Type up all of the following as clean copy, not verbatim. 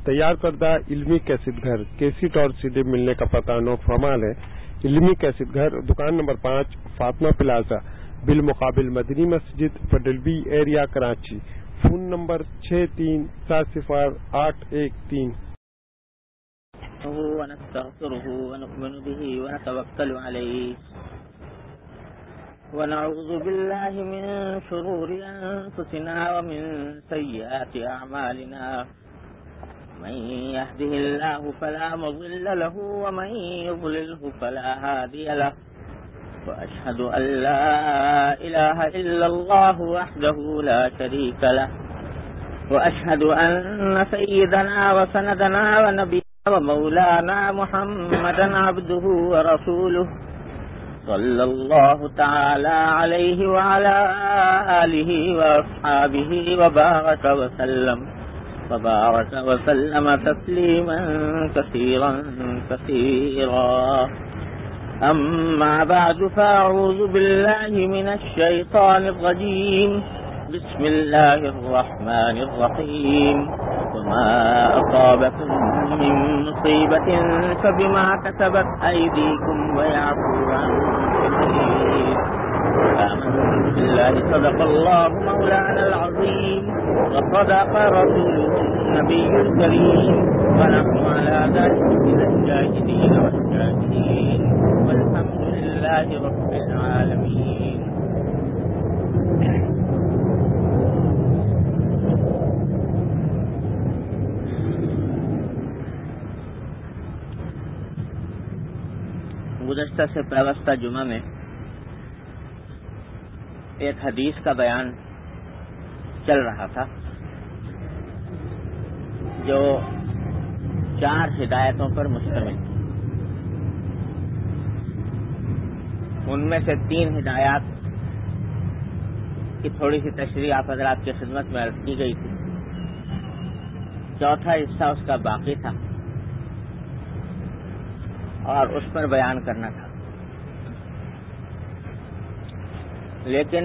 تیار کردہ علمی کیسٹ گھر کیسٹ اور CD ملنے کا پتہ نو فرمال ہے۔ علمی کیسٹ گھر دکان نمبر 5 فاطمہ پلازا بالمقابل Madni Masjid Federal B Area Karachi. Phone number 63408113۔ ونستغفره ونؤمن به ونتوكل عليه ونعوذ بالله من شرور أنفسنا ومن سيئات أعمالنا من يهده الله فلا مضل له ومن يضلله فلا هادي له وأشهد أن لا إله إلا الله وحده لا شريك له وأشهد أن سيدنا وسندنا ونبينا ومولانا محمدا عبده ورسوله صلى الله تعالى عليه وعلى آله وأصحابه وبارك وسلم تسليما كثيرا أما بعد فأعوذ بالله من الشيطان الرجيم بسم الله الرحمن الرحيم وما أصابكم من مصيبة فبما كسبت أيديكم ويعفو عن كثير آمنت بالله صدق الله مولانا العظيم وصدق رسوله النبي الكريم ونحن على ذلك من الشاهدين والشاكرين والحمد لله رب العالمين۔ گزشتہ سے پیوستہ جمعہ میں ایک حدیث کا بیان چل رہا تھا جو 4 ہدایتوں پر مشتمل تھی۔ ان میں سے 3 ہدایات کی تھوڑی سی تشریح آپ حضرات کی خدمت میں عرض کی گئی تھی۔ چوتھا حصہ اس کا باقی تھا اور اس پر بیان کرنا تھا، لیکن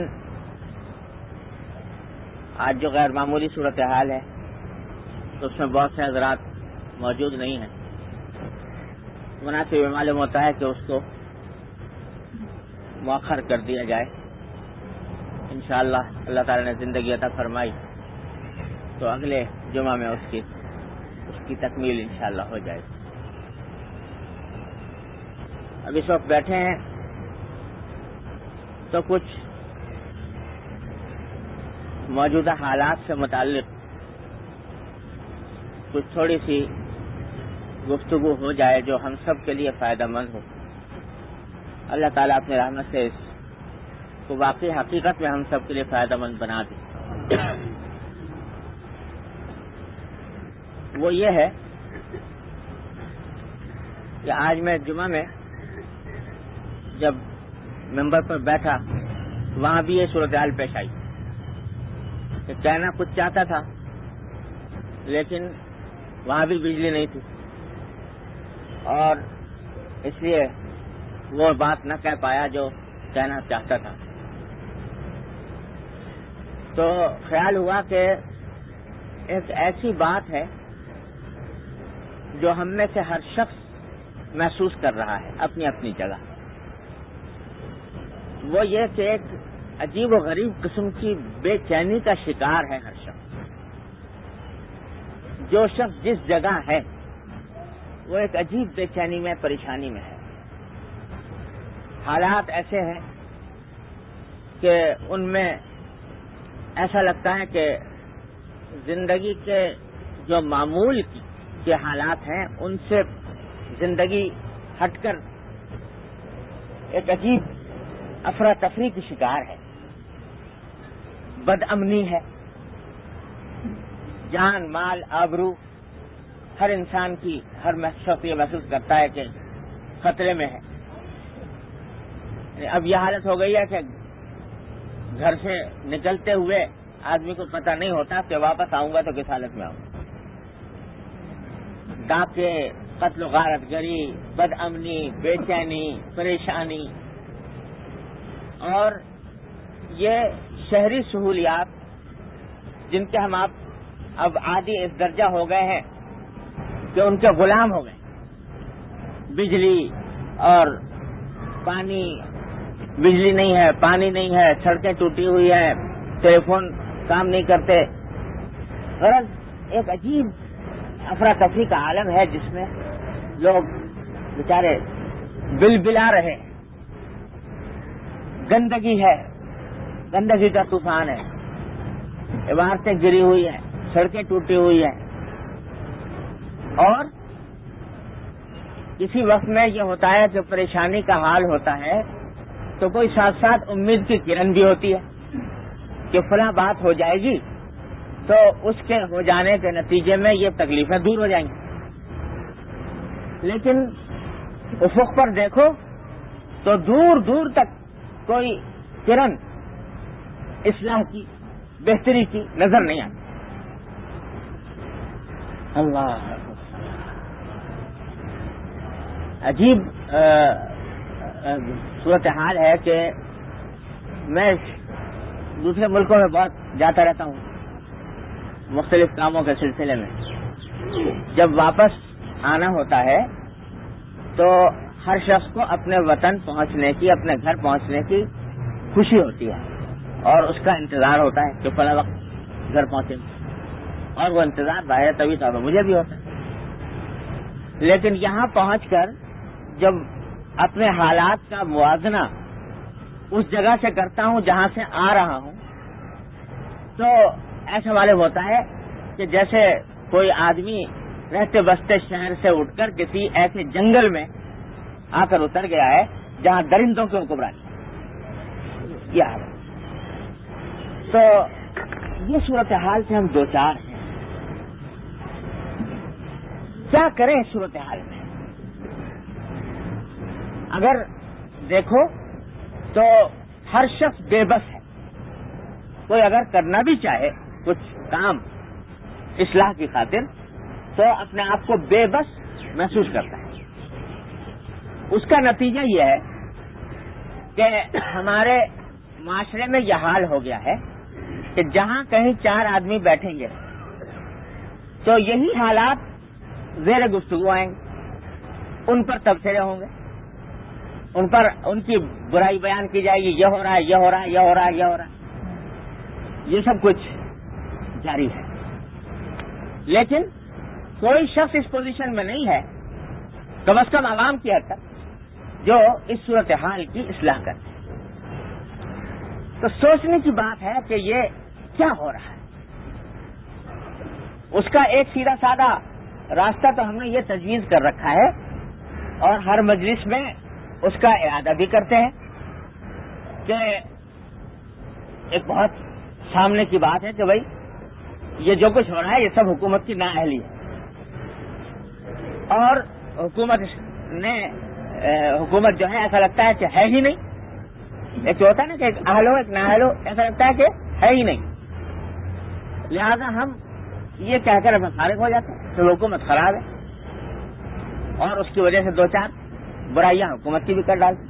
آج جو غیر معمولی صورتحال ہے تو اس میں بہت سے حضرات موجود نہیں ہیں، مناسب یہ معلوم ہوتا ہے کہ اس کو مؤخر کر دیا جائے۔ انشاءاللہ اللہ تعالی نے زندگی عطا فرمائی تو اگلے جمعہ میں اس کی تکمیل انشاءاللہ ہو جائے۔ اب اس وقت بیٹھے ہیں تو کچھ موجودہ حالات سے متعلق کچھ تھوڑی سی گفتگو ہو جائے جو ہم سب کے لیے فائدہ مند ہو۔ اللہ تعالیٰ اپنے رحمت سے اس کو واقعی حقیقت میں ہم سب کے لیے فائدہ مند بنا دے۔ وہ یہ ہے کہ آج میں جمعہ میں جب ممبر پر بیٹھا وہاں بھی یہ صورتحال پیش آئی کہ کہنا کچھ چاہتا تھا لیکن وہاں بھی بجلی نہیں تھی اور اس لیے وہ بات نہ کہہ پایا جو کہنا چاہتا تھا۔ تو خیال ہوا کہ ایک ایسی بات ہے جو ہم میں سے ہر شخص محسوس کر رہا ہے اپنی اپنی جگہ، وہ یہ کہ ایک عجیب و غریب قسم کی بے چینی کا شکار ہے ہر شخص۔ جو شخص جس جگہ ہے وہ ایک عجیب بے چینی میں، پریشانی میں ہے۔ حالات ایسے ہیں کہ ان میں ایسا لگتا ہے کہ زندگی کے جو معمول کے حالات ہیں ان سے زندگی ہٹ کر ایک عجیب افراتفری کی شکار ہے، بد امنی ہے، جان مال آبرو ہر انسان کی، ہر شخص یہ محسوس کرتا ہے کہ خطرے میں ہے۔ اب یہ حالت ہو گئی ہے کہ گھر سے نکلتے ہوئے آدمی کو پتہ نہیں ہوتا کہ واپس آؤں گا تو کس حالت میں آؤں گا۔ ڈاکے، قتل و غارت گری، بد امنی، بے چینی، پریشانی، اور یہ شہری سہولیات جن کے ہم اب عادی اس درجہ ہو گئے ہیں کہ ان کے غلام ہو گئے. بجلی اور پانی، بجلی نہیں ہے، پانی نہیں ہے، سڑکیں ٹوٹی ہوئی ہیں، ٹیلی فون کام نہیں کرتے. غرض ایک عجیب افراتفری کا عالم ہے جس میں لوگ بیچارے بل بلا رہے ہیں. گندگی ہے، گندگی کا طوفان ہے، عمارتیں گری ہوئی ہیں، سڑکیں ٹوٹی ہوئی ہیں. اور کسی وقت میں یہ ہوتا ہے کہ پریشانی کا حال ہوتا ہے تو کوئی ساتھ ساتھ امید کی کرن بھی ہوتی ہے کہ فلاں بات ہو جائے گی تو اس کے ہو جانے کے نتیجے میں یہ تکلیفیں دور ہو جائیں گی. لیکن افق پر دیکھو تو دور دور تک کوئی کرن اصلاح کی، بہتری کی نظر نہیں آتی. اللہ عجیب صورتحال ہے کہ میں دوسرے ملکوں میں بہت جاتا رہتا ہوں مختلف کاموں کے سلسلے میں. جب واپس آنا ہوتا ہے تو ہر شخص کو اپنے وطن پہنچنے کی، اپنے گھر پہنچنے کی خوشی ہوتی ہے اور اس کا انتظار ہوتا ہے کہ فلاں وقت گھر پہنچیں گے. اور وہ انتظار ظاہر طبی طور پر مجھے بھی ہوتا ہے. لیکن یہاں پہنچ کر جب اپنے حالات کا موازنہ اس جگہ سے کرتا ہوں جہاں سے آ رہا ہوں تو ایسا معلوم ہوتا ہے کہ جیسے کوئی آدمی رہتے بستے شہر سے اٹھ کر کسی ایسے جنگل میں آ کر اتر گیا ہے جہاں درندوں کی حکمرانی. یہ حال ہے. تو یہ صورتحال سے ہم دوچار ہیں. کیا کریں اس صورتحال میں؟ اگر دیکھو تو ہر شخص بے بس ہے. کوئی اگر کرنا بھی چاہے کچھ کام اصلاح کی خاطر تو اپنے آپ کو بے بس محسوس کرتا ہے. اس کا نتیجہ یہ ہے کہ ہمارے معاشرے میں یہ حال ہو گیا ہے کہ جہاں کہیں 4 آدمی بیٹھیں گے تو یہی حالات زیر گفتگو آئیں گے. ان پر تبصرے ہوں گے، ان پر ان کی برائی بیان کی جائے گی. یہ ہو رہا ہے، یہ ہو رہا ہے، یہ ہو رہا ہے، یہ ہو رہا ہے. یہ سب کچھ جاری ہے. لیکن کوئی شخص اس پوزیشن میں نہیں ہے کم از کم عوام کی حد تک جو اس صورتحال کی اصلاح کرے. تو سوچنے کی بات ہے کہ یہ کیا ہو رہا ہے. اس کا ایک سیدھا سادہ راستہ تو ہم نے یہ تجویز کر رکھا ہے اور ہر مجلس میں اس کا اعادہ بھی کرتے ہیں کہ ایک بہت سامنے کی بات ہے کہ بھائی یہ جو کچھ ہو رہا ہے یہ سب حکومت کی نااہلی ہے اور حکومت جو ہے ایسا لگتا ہے کہ ہے ہی نہیں. ایک ہوتا ہے نا کہ ایک اہل ہو ایک نااہل ہو، ایسا لگتا ہے کہ ہے ہی نہیں. لہذا ہم یہ کہہ کر اپنے فارغ ہو جاتے ہیں کہ حکومت خراب ہے اور اس کی وجہ سے 2-4 برائیاں حکومت کی بھی کر ڈالتی.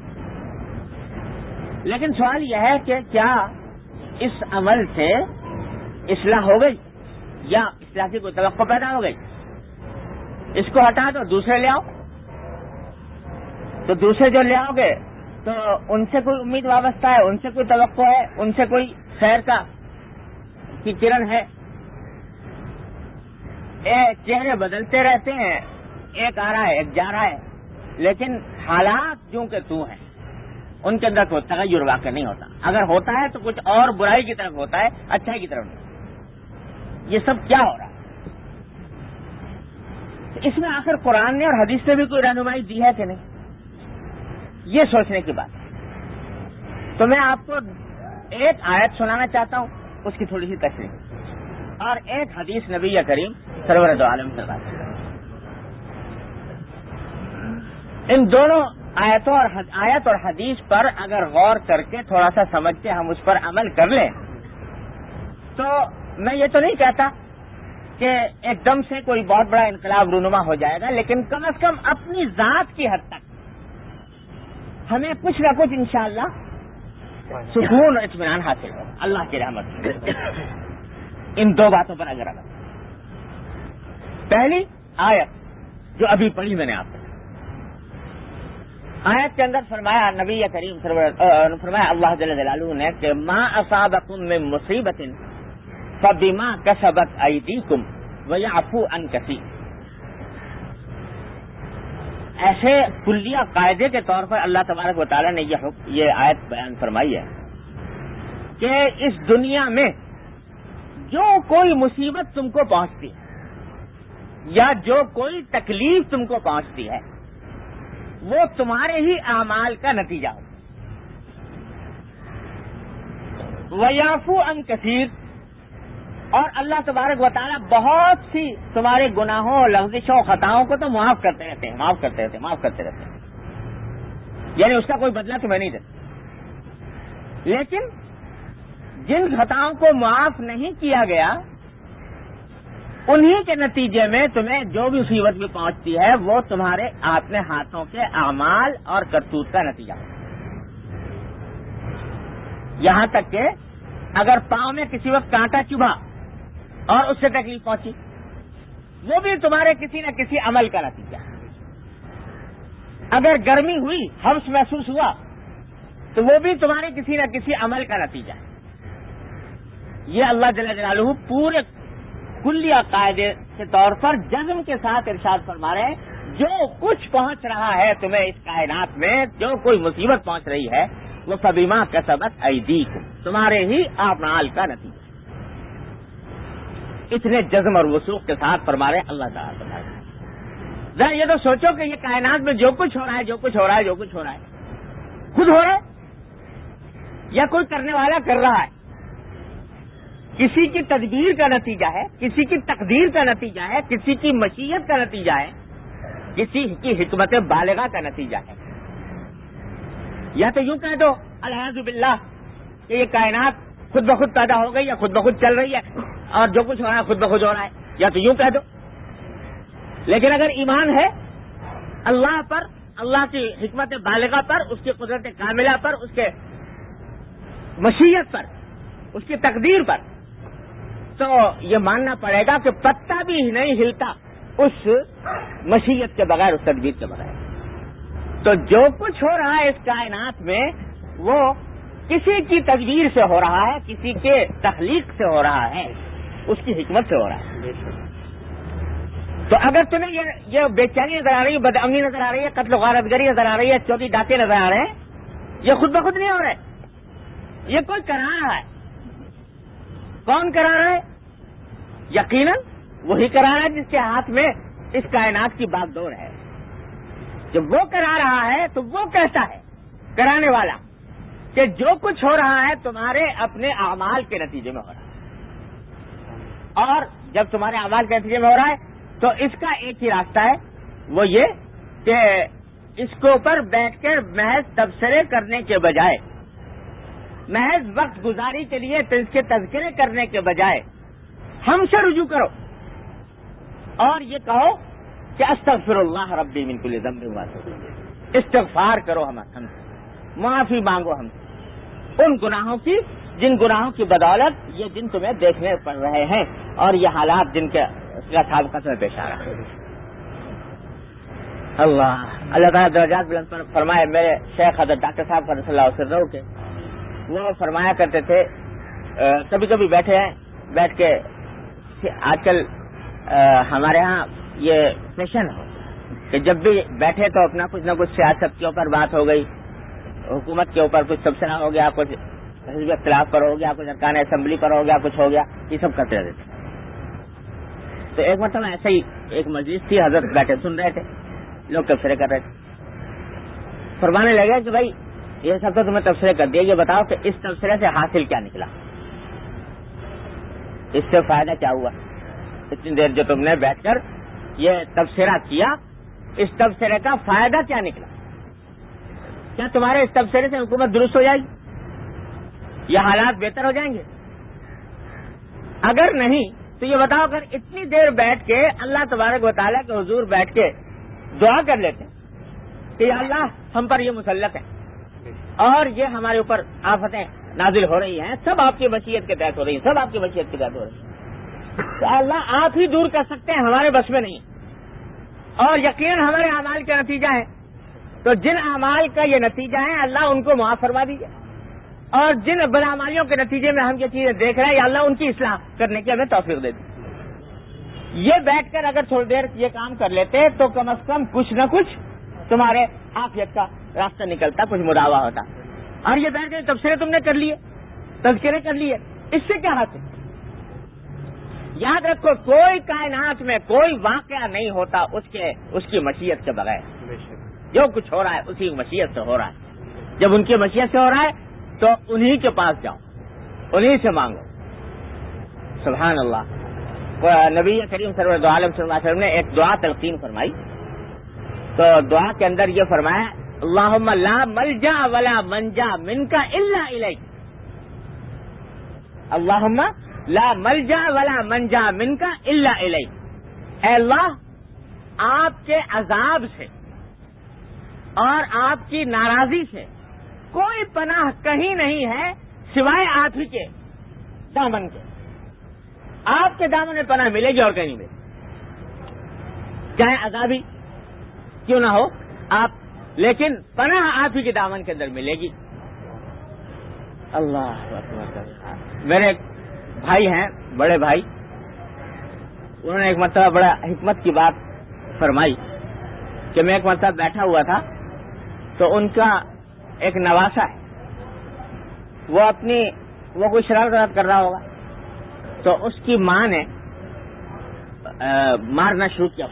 لیکن سوال یہ ہے کہ کیا اس عمل سے اصلاح ہو گئی یا اصلاح کی کوئی توقع پیدا ہو گئی؟ اس کو ہٹا دو، دوسرے لے آؤ. تو دوسرے جو لے آؤ گے تو ان سے کوئی امید وابستہ ہے، ان سے کوئی توقع ہے، ان سے کوئی خیر کی کرن ہے. چہرے بدلتے رہتے ہیں، ایک آ رہا ہے ایک جا رہا ہے، لیکن حالات جو کہ تو ہیں ان کے اندر کوئی تغیر واقع نہیں ہوتا. اگر ہوتا ہے تو کچھ اور برائی کی طرف ہوتا ہے، اچھائی کی طرف نہیں. یہ سب کیا ہو رہا ہے؟ اس میں آخر قرآن نے اور حدیث سے بھی کوئی رہنمائی دی ہے کہ نہیں؟ یہ سوچنے کی بات ہے. تو میں آپ کو ایک آیت سنانا چاہتا ہوں، اس کی تھوڑی سی تشریح، اور ایک حدیث نبی کریم سرور دو عالم سے بات. ان دونوں آیت اور حدیث پر اگر غور کر کے تھوڑا سا سمجھ کے ہم اس پر عمل کر لیں تو میں یہ تو نہیں کہتا کہ ایک دم سے کوئی بہت بڑا انقلاب رونما ہو جائے گا، لیکن کم از کم اپنی ذات کی حد تک ہمیں کچھ نہ کچھ انشاءاللہ سکون اور اطمینان حاصل ہوگا اللہ کی رحمت سے. ان 2 باتوں پر اگر پہلی آیت جو ابھی پڑھی میں نے آپ کو. آیت کے اندر فرمایا نبی کریم فرمایا اللہ جل جلالہ نے کہ ما اصابکم من مصیبت فبما کسبت ایدیکم ویعفو عن کثیر. ایسے کلیہ قاعدے کے طور پر اللہ تبارک و تعالیٰ نے یہ آیت بیان فرمائی ہے کہ اس دنیا میں جو کوئی مصیبت تم کو پہنچتی ہے یا جو کوئی تکلیف تم کو پہنچتی ہے وہ تمہارے ہی اعمال کا نتیجہ ہو. وَيَعْفُو عَن كَثِيرٍ. اور اللہ تبارک و تعالیٰ بہت سی تمہارے گناہوں لغزشوں خطاؤں کو تو معاف کرتے رہتے ہیں. یعنی اس کا کوئی بدلہ تمہیں نہیں دیتے. لیکن جن خطاؤں کو معاف نہیں کیا گیا انہی کے نتیجے میں تمہیں جو بھی مصیبت بھی پہنچتی ہے وہ تمہارے اپنے ہاتھوں کے اعمال اور کرتوت کا نتیجہ. یہاں تک کہ اگر پاؤں میں کسی وقت کانٹا چبھا اور اس سے تکلیف پہنچی وہ بھی تمہارے کسی نہ کسی عمل کا نتیجہ. اگر گرمی ہوئی حبس محسوس ہوا تو وہ بھی تمہارے کسی نہ کسی عمل کا نتیجہ ہے. یہ اللہ جل جلالہ پورے کلیہ قاعدے کے طور پر جزم کے ساتھ ارشاد فرما رہے ہیں جو کچھ پہنچ رہا ہے تمہیں اس کائنات میں جو کوئی مصیبت پہنچ رہی ہے وہ فبما کسبت ایدیکم تمہارے ہی اعمال کا نتیجہ. اتنے جزم اور وثوق کے ساتھ فرما رہے اللہ تعالیٰ. ذرا یہ تو سوچو کہ یہ کائنات میں جو کچھ ہو رہا ہے خود ہو رہا ہے یا کوئی کرنے والا کر رہا ہے. کسی کی تدبیر کا نتیجہ ہے, کسی کی تقدیر کا نتیجہ ہے, کسی کی مشیت کا نتیجہ ہے, کسی کی حکمت بالغہ کا نتیجہ ہے. یا تو یوں کہہ دو الحمد باللہ کہ یہ کائنات خود بخود پیدا ہو گئی یا خود بخود چل رہی ہے اور جو کچھ ہو رہا ہے خود بخود ہو رہا ہے, یا تو یوں کہہ دو. لیکن اگر ایمان ہے اللہ پر, اللہ کی حکمت بالغہ پر, اس کی قدرت کاملہ پر, اس کے مشیت پر, اس کی تقدیر پر, تو یہ ماننا پڑے گا کہ پتا بھی نہیں ہلتا اس مشیت کے بغیر, اس تدبیر کے بغیر. تو جو کچھ ہو رہا ہے اس کائنات میں وہ کسی کی تدبیر سے ہو رہا ہے, کسی کے تخلیق سے ہو رہا ہے, اس کی حکمت سے ہو رہا ہے. تو اگر تمہیں یہ بے چینی نظر آ رہی ہے, بدامنی نظر آ رہی ہے, قتل و غارت گری نظر آ رہی ہے, چوری ڈاکے نظر آ رہے ہیں, یہ خود بخود نہیں ہو رہے, یہ کوئی کرا رہا ہے. کون کرا رہا ہے؟ یقیناً وہی کرا رہا ہے جس کے ہاتھ میں اس کائنات کی باغ دور ہے. جب وہ کرا رہا ہے تو وہ کہتا ہے کرانے والا کہ جو کچھ ہو رہا ہے تمہارے اپنے اعمال کے نتیجے میں ہو رہا ہے. اور جب تمہارے اعمال کے نتیجے میں ہو رہا ہے تو اس کا ایک ہی راستہ ہے, وہ یہ کہ اس کے اوپر بیٹھ کر محض تبصرے کرنے کے بجائے, محض وقت گزاری کے لیے اس کے تذکرے کرنے کے بجائے ہم سے رجوع کرو اور یہ کہو کہ استغفر اللہ ربی من کل ذنب واتوب الیہ. استغفار کرو ہم سے, معافی مانگو ہم سے ان گناہوں کی جن گناہوں کی بدولت یہ دن تمہیں دیکھنے پڑ رہے ہیں اور یہ حالات جن کے سابقہ تمہیں پیش آ رہا ہے. اللہ تعالیٰ درجات بلند فرمائے. میرے شیخ حضرت ڈاکٹر صاحب قدس اللہ سرہ کے وہ فرمایا کرتے تھے, کبھی کبھی بیٹھ کے آج کل ہمارے ہاں یہ فیشن ہو کہ جب بھی بیٹھے تو اپنا کچھ نہ کچھ سیاست کے اوپر بات ہو گئی, حکومت کے اوپر کچھ تبصرہ ہو گیا, کچھ حزب اختلاف پر ہو گیا, کچھ ارکان اسمبلی پر ہو گیا, کچھ ہو گیا, یہ سب کرتے رہتے تھے. تو ایک مرتبہ ایسے ہی ایک مجلس تھی, حضرت بیٹھے سن رہے تھے, لوگ تبصرے کر رہے تھے. فرمانے لگے کہ بھائی یہ سب تو تمہیں تبصرے کر دیا, یہ بتاؤ کہ اس تبصرے سے حاصل کیا نکلا, اس سے فائدہ کیا ہوا, اتنی دیر جو تم نے بیٹھ کر یہ تبصرہ کیا, اس تبصرے کا فائدہ کیا نکلا؟ کیا تمہارے اس تبصرے سے حکومت درست ہو جائے گی یا حالات بہتر ہو جائیں گے؟ اگر نہیں تو یہ بتاؤ, اگر اتنی دیر بیٹھ کے اللہ تبارک و تعالیٰ کے حضور بیٹھ کے دعا کر لیتے کہ یا اللہ ہم پر یہ مسلط ہے اور یہ ہمارے اوپر آفتیں نازل ہو رہی ہیں, سب آپ کی مشیت کے تحت ہو رہی ہیں, سب آپ کی مشیت کے تحت ہو رہی ہیں, تو اللہ آپ ہی دور کر سکتے ہیں, ہمارے بس میں نہیں. اور یقیناً ہمارے اعمال کا نتیجہ ہے. تو جن اعمال کا یہ نتیجہ ہے اللہ ان کو معاف فرما دیجیے, اور جن بدعمالیوں کے نتیجے میں ہم یہ چیزیں دیکھ رہے ہیں یا اللہ ان کی اصلاح کرنے کی ہمیں توفیق دے دی. یہ بیٹھ کر اگر تھوڑی دیر یہ کام کر لیتے تو کم از کم کچھ نہ کچھ تمہارے عافیت کا راستہ نکلتا, کچھ مداوا ہوتا. اور یہ بیٹھ کر تبصرے تم نے کر لیے, تذکرے کر لیے, اس سے کیا حاصل؟ یاد رکھو کوئی کائنات میں کوئی واقعہ نہیں ہوتا اس کی مشیت کے بغیر. جو کچھ ہو رہا ہے اسی کی مشیت سے ہو رہا ہے. جب ان کی مشیت سے ہو رہا ہے تو انہی کے پاس جاؤ, انہی سے مانگو. سبحان اللہ. نبی کریم سرور دو عالم صلی اللہ علیہ وسلم نے ایک دعا تلقین فرمائی, تو دعا کے اندر یہ فرمایا اللہم لا ملجا ولا منجا منک الا الیک. اللہم لا ملجا ولا منجا منک الا الیک. اے اللہ, آپ کے عذاب سے اور آپ کی ناراضی سے کوئی پناہ کہیں نہیں ہے سوائے آپ ہی کے دامن کے. آپ کے دامن میں پناہ ملے گی اور کہیں نہیں ملے, چاہے عذابی کیوں نہ ہو آپ, لیکن پناہ آپ ہی کے دامن کے اندر ملے گی. اللہ اکبر. میرے ایک بھائی ہیں, بڑے بھائی, انہوں نے ایک مرتبہ بڑا حکمت کی بات فرمائی کہ میں ایک مرتبہ بیٹھا ہوا تھا تو ان کا ایک نواسا ہے, وہ کوئی شرارت کر رہا ہوگا, تو اس کی ماں نے مارنا شروع کیا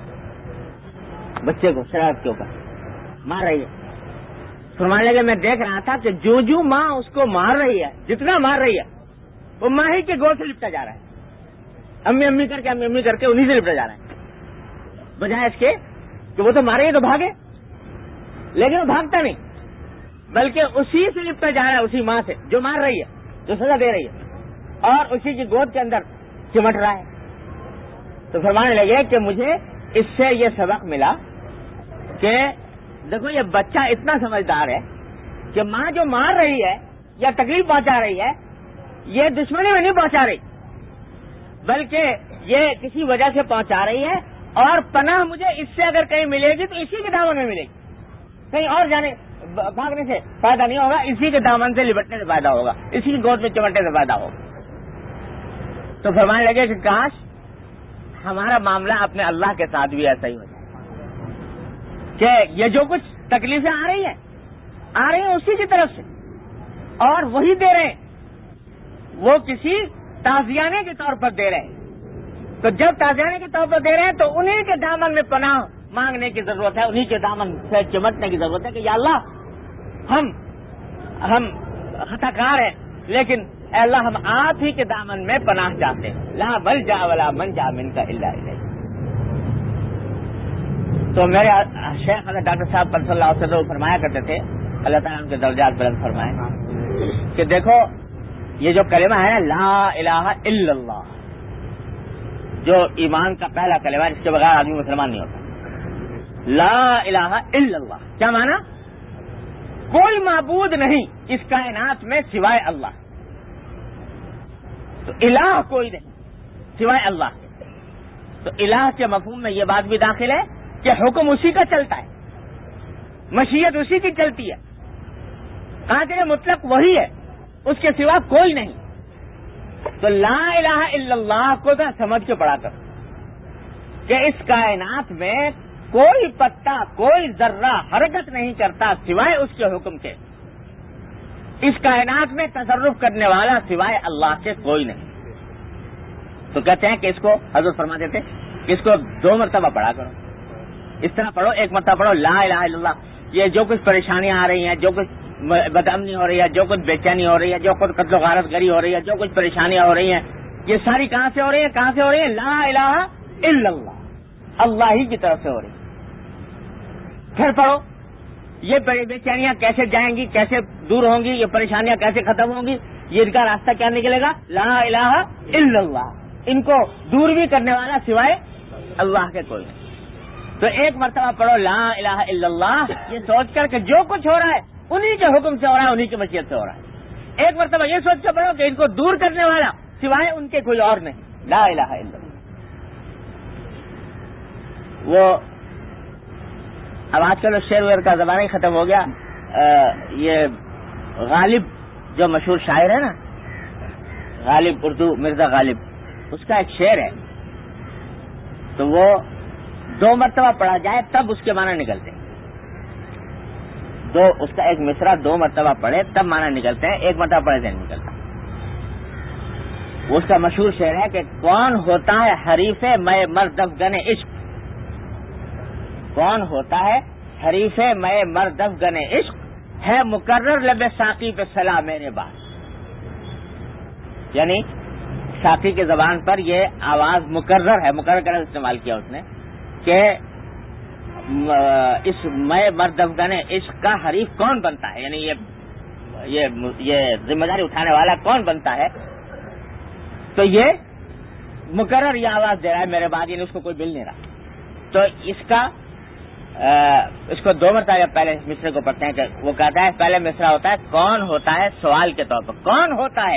بچے کو, شرارت کے اوپر مار رہی ہے. فرمانے لگے میں دیکھ رہا تھا کہ جو ماں اس کو مار رہی ہے, جتنا مار رہی ہے وہ ماں ہی کے گود سے لپٹا جا رہا ہے. امی امی کر کے انہی سے لپٹا جا رہا ہے, بجائے اس کے کہ وہ تو مارے گی تو بھاگے, لیکن وہ بھاگتا نہیں بلکہ اسی سے لپٹا جا رہا ہے, اسی ماں سے جو مار رہی ہے, جو سزا دے رہی ہے, اور اسی کی گود کے اندر چمٹ رہا ہے. تو فرمانے لگے کہ مجھے اس سے یہ سبق ملا کہ دیکھو یہ بچہ اتنا سمجھدار ہے کہ ماں جو مار رہی ہے یا تکلیف پہنچا رہی ہے یہ دشمنی میں نہیں پہنچا رہی, بلکہ یہ کسی وجہ سے پہنچا رہی ہے, اور پناہ مجھے اس سے اگر کہیں ملے گی تو اسی کے دامن میں ملے گی, کہیں اور جانے بھاگنے سے فائدہ نہیں ہوگا, اسی کے دامن سے لپٹنے سے فائدہ ہوگا, اسی کی گود میں چمٹنے سے فائدہ ہوگا. تو فرمانے لگے کہ کاش ہمارا معاملہ اپنے اللہ کے ساتھ بھی ایسا ہی ہو جائے کہ یہ جو کچھ تکلیفیں آ رہی ہیں اسی کی طرف سے, اور وہی دے رہے ہیں, وہ کسی تازیانے کے طور پر دے رہے ہیں. تو جب تازیانے کے طور پر دے رہے ہیں تو انہی کے دامن میں پناہ مانگنے کی ضرورت ہے, انہی کے دامن سے چمٹنے کی ضرورت ہے کہ یا اللہ ہم خطا کار ہیں, لیکن اے اللہ ہم آپ ہی کے دامن میں پناہ چاہتے ہیں. لا ملجا ولا منجا منک الا الیک. تو میرے شیخ حضرت ڈاکٹر صاحب صلی اللہ علیہ وسلم فرمایا کرتے تھے, اللہ تعالیٰ ان کے درجات بلند فرمائے, کہ دیکھو یہ جو کلمہ ہے لا الہ الا اللہ, جو ایمان کا پہلا کلمہ ہے جس کے بغیر آدمی مسلمان نہیں ہوتا. لا الہ الا اللہ کیا معنی؟ کوئی معبود نہیں اس کائنات میں سوائے اللہ. تو الہ کوئی نہیں سوائے اللہ. تو الہ کے مفہوم میں یہ بات بھی داخل ہے کہ حکم اسی کا چلتا ہے, مشیت اسی کی چلتی ہے, قادر مطلق وہی ہے, اس کے سوا کوئی نہیں. تو لا الہ الا اللہ کو تو سمجھ کے پڑھا کر کہ اس کائنات میں کوئی پتا کوئی ذرہ حرکت نہیں کرتا سوائے اس کے حکم کے. اس کائنات میں تصرف کرنے والا سوائے اللہ کے کوئی نہیں. تو کہتے ہیں کہ اس کو حضرت فرما دیتے کہ اس کو 2 مرتبہ پڑھا کرو. اس طرح پڑھو, ایک مرتبہ پڑھو لا الہ الا اللہ. یہ جو کچھ پریشانیاں آ رہی ہیں, جو کچھ بدامنی ہو رہی ہے, جو کچھ بے چینی ہو رہی ہے, جو کچھ قتل و غارت گری ہو رہی ہے, جو کچھ پریشانیاں ہو رہی ہیں, یہ ساری کہاں سے ہو رہی ہیں؟ لا الہ الا اللہ, اللہ ہی کی طرف سے ہو رہی ہے. پھر پڑھو یہ بے چینیاں کیسے جائیں گی, کیسے دور ہوں گی, یہ پریشانیاں کیسے ختم ہوں گی, یہ ان کا راستہ کیا نکلے گا؟ لا الہ الا اللہ. ان کو دور بھی کرنے والا سوائے اللہ کے کوئی نہیں. تو ایک مرتبہ پڑھو لا الہ الا اللہ, یہ سوچ کر کہ جو کچھ ہو رہا ہے انہی کے حکم سے ہو رہا ہے, انہی کی مشیت سے ہو رہا ہے. ایک مرتبہ یہ سوچ کر پڑھو کہ ان کو دور کرنے والا سوائے ان کے کوئی اور نہیں. لا الہ الا اللہ. وہ اب آج کل شعر ویر کا زمانہ ہی ختم ہو گیا. یہ غالب جو مشہور شاعر ہے نا، غالب اردو مرزا غالب، اس کا ایک شعر ہے، تو وہ 2 مرتبہ پڑھا جائے تب اس کے معنی نکلتے ہیں. اس کا ایک مصرع 2 مرتبہ پڑھے تب معنی نکلتے ہیں، 1 مرتبہ پڑھے نہیں نکلتا. اس کا مشہور شعر ہے کہ کون ہوتا ہے حریف میں مردافگن عشق، کون ہوتا ہے حریف میں مردافگن عشق، ہے مقرر لب ساقی پہ صلا میرے بعد. یعنی ساقی کی زبان پر یہ آواز مقرر ہے، مقرر کا لفظ استعمال کیا اس نے کہ اس میں مردافگن عشق کا حریف کون بنتا ہے، یعنی یہ ذمہ داری اٹھانے والا کون بنتا ہے. تو یہ مقرر یہ آواز دے رہا ہے میرے بعد، یعنی اس کو کوئی مل نہیں رہا. تو اس کو 2 مرتبہ پہلے اس مصرے کو پڑھتے ہیں کہ وہ کہتا ہے، پہلے مصرع ہوتا ہے کون ہوتا ہے سوال کے طور پر، کون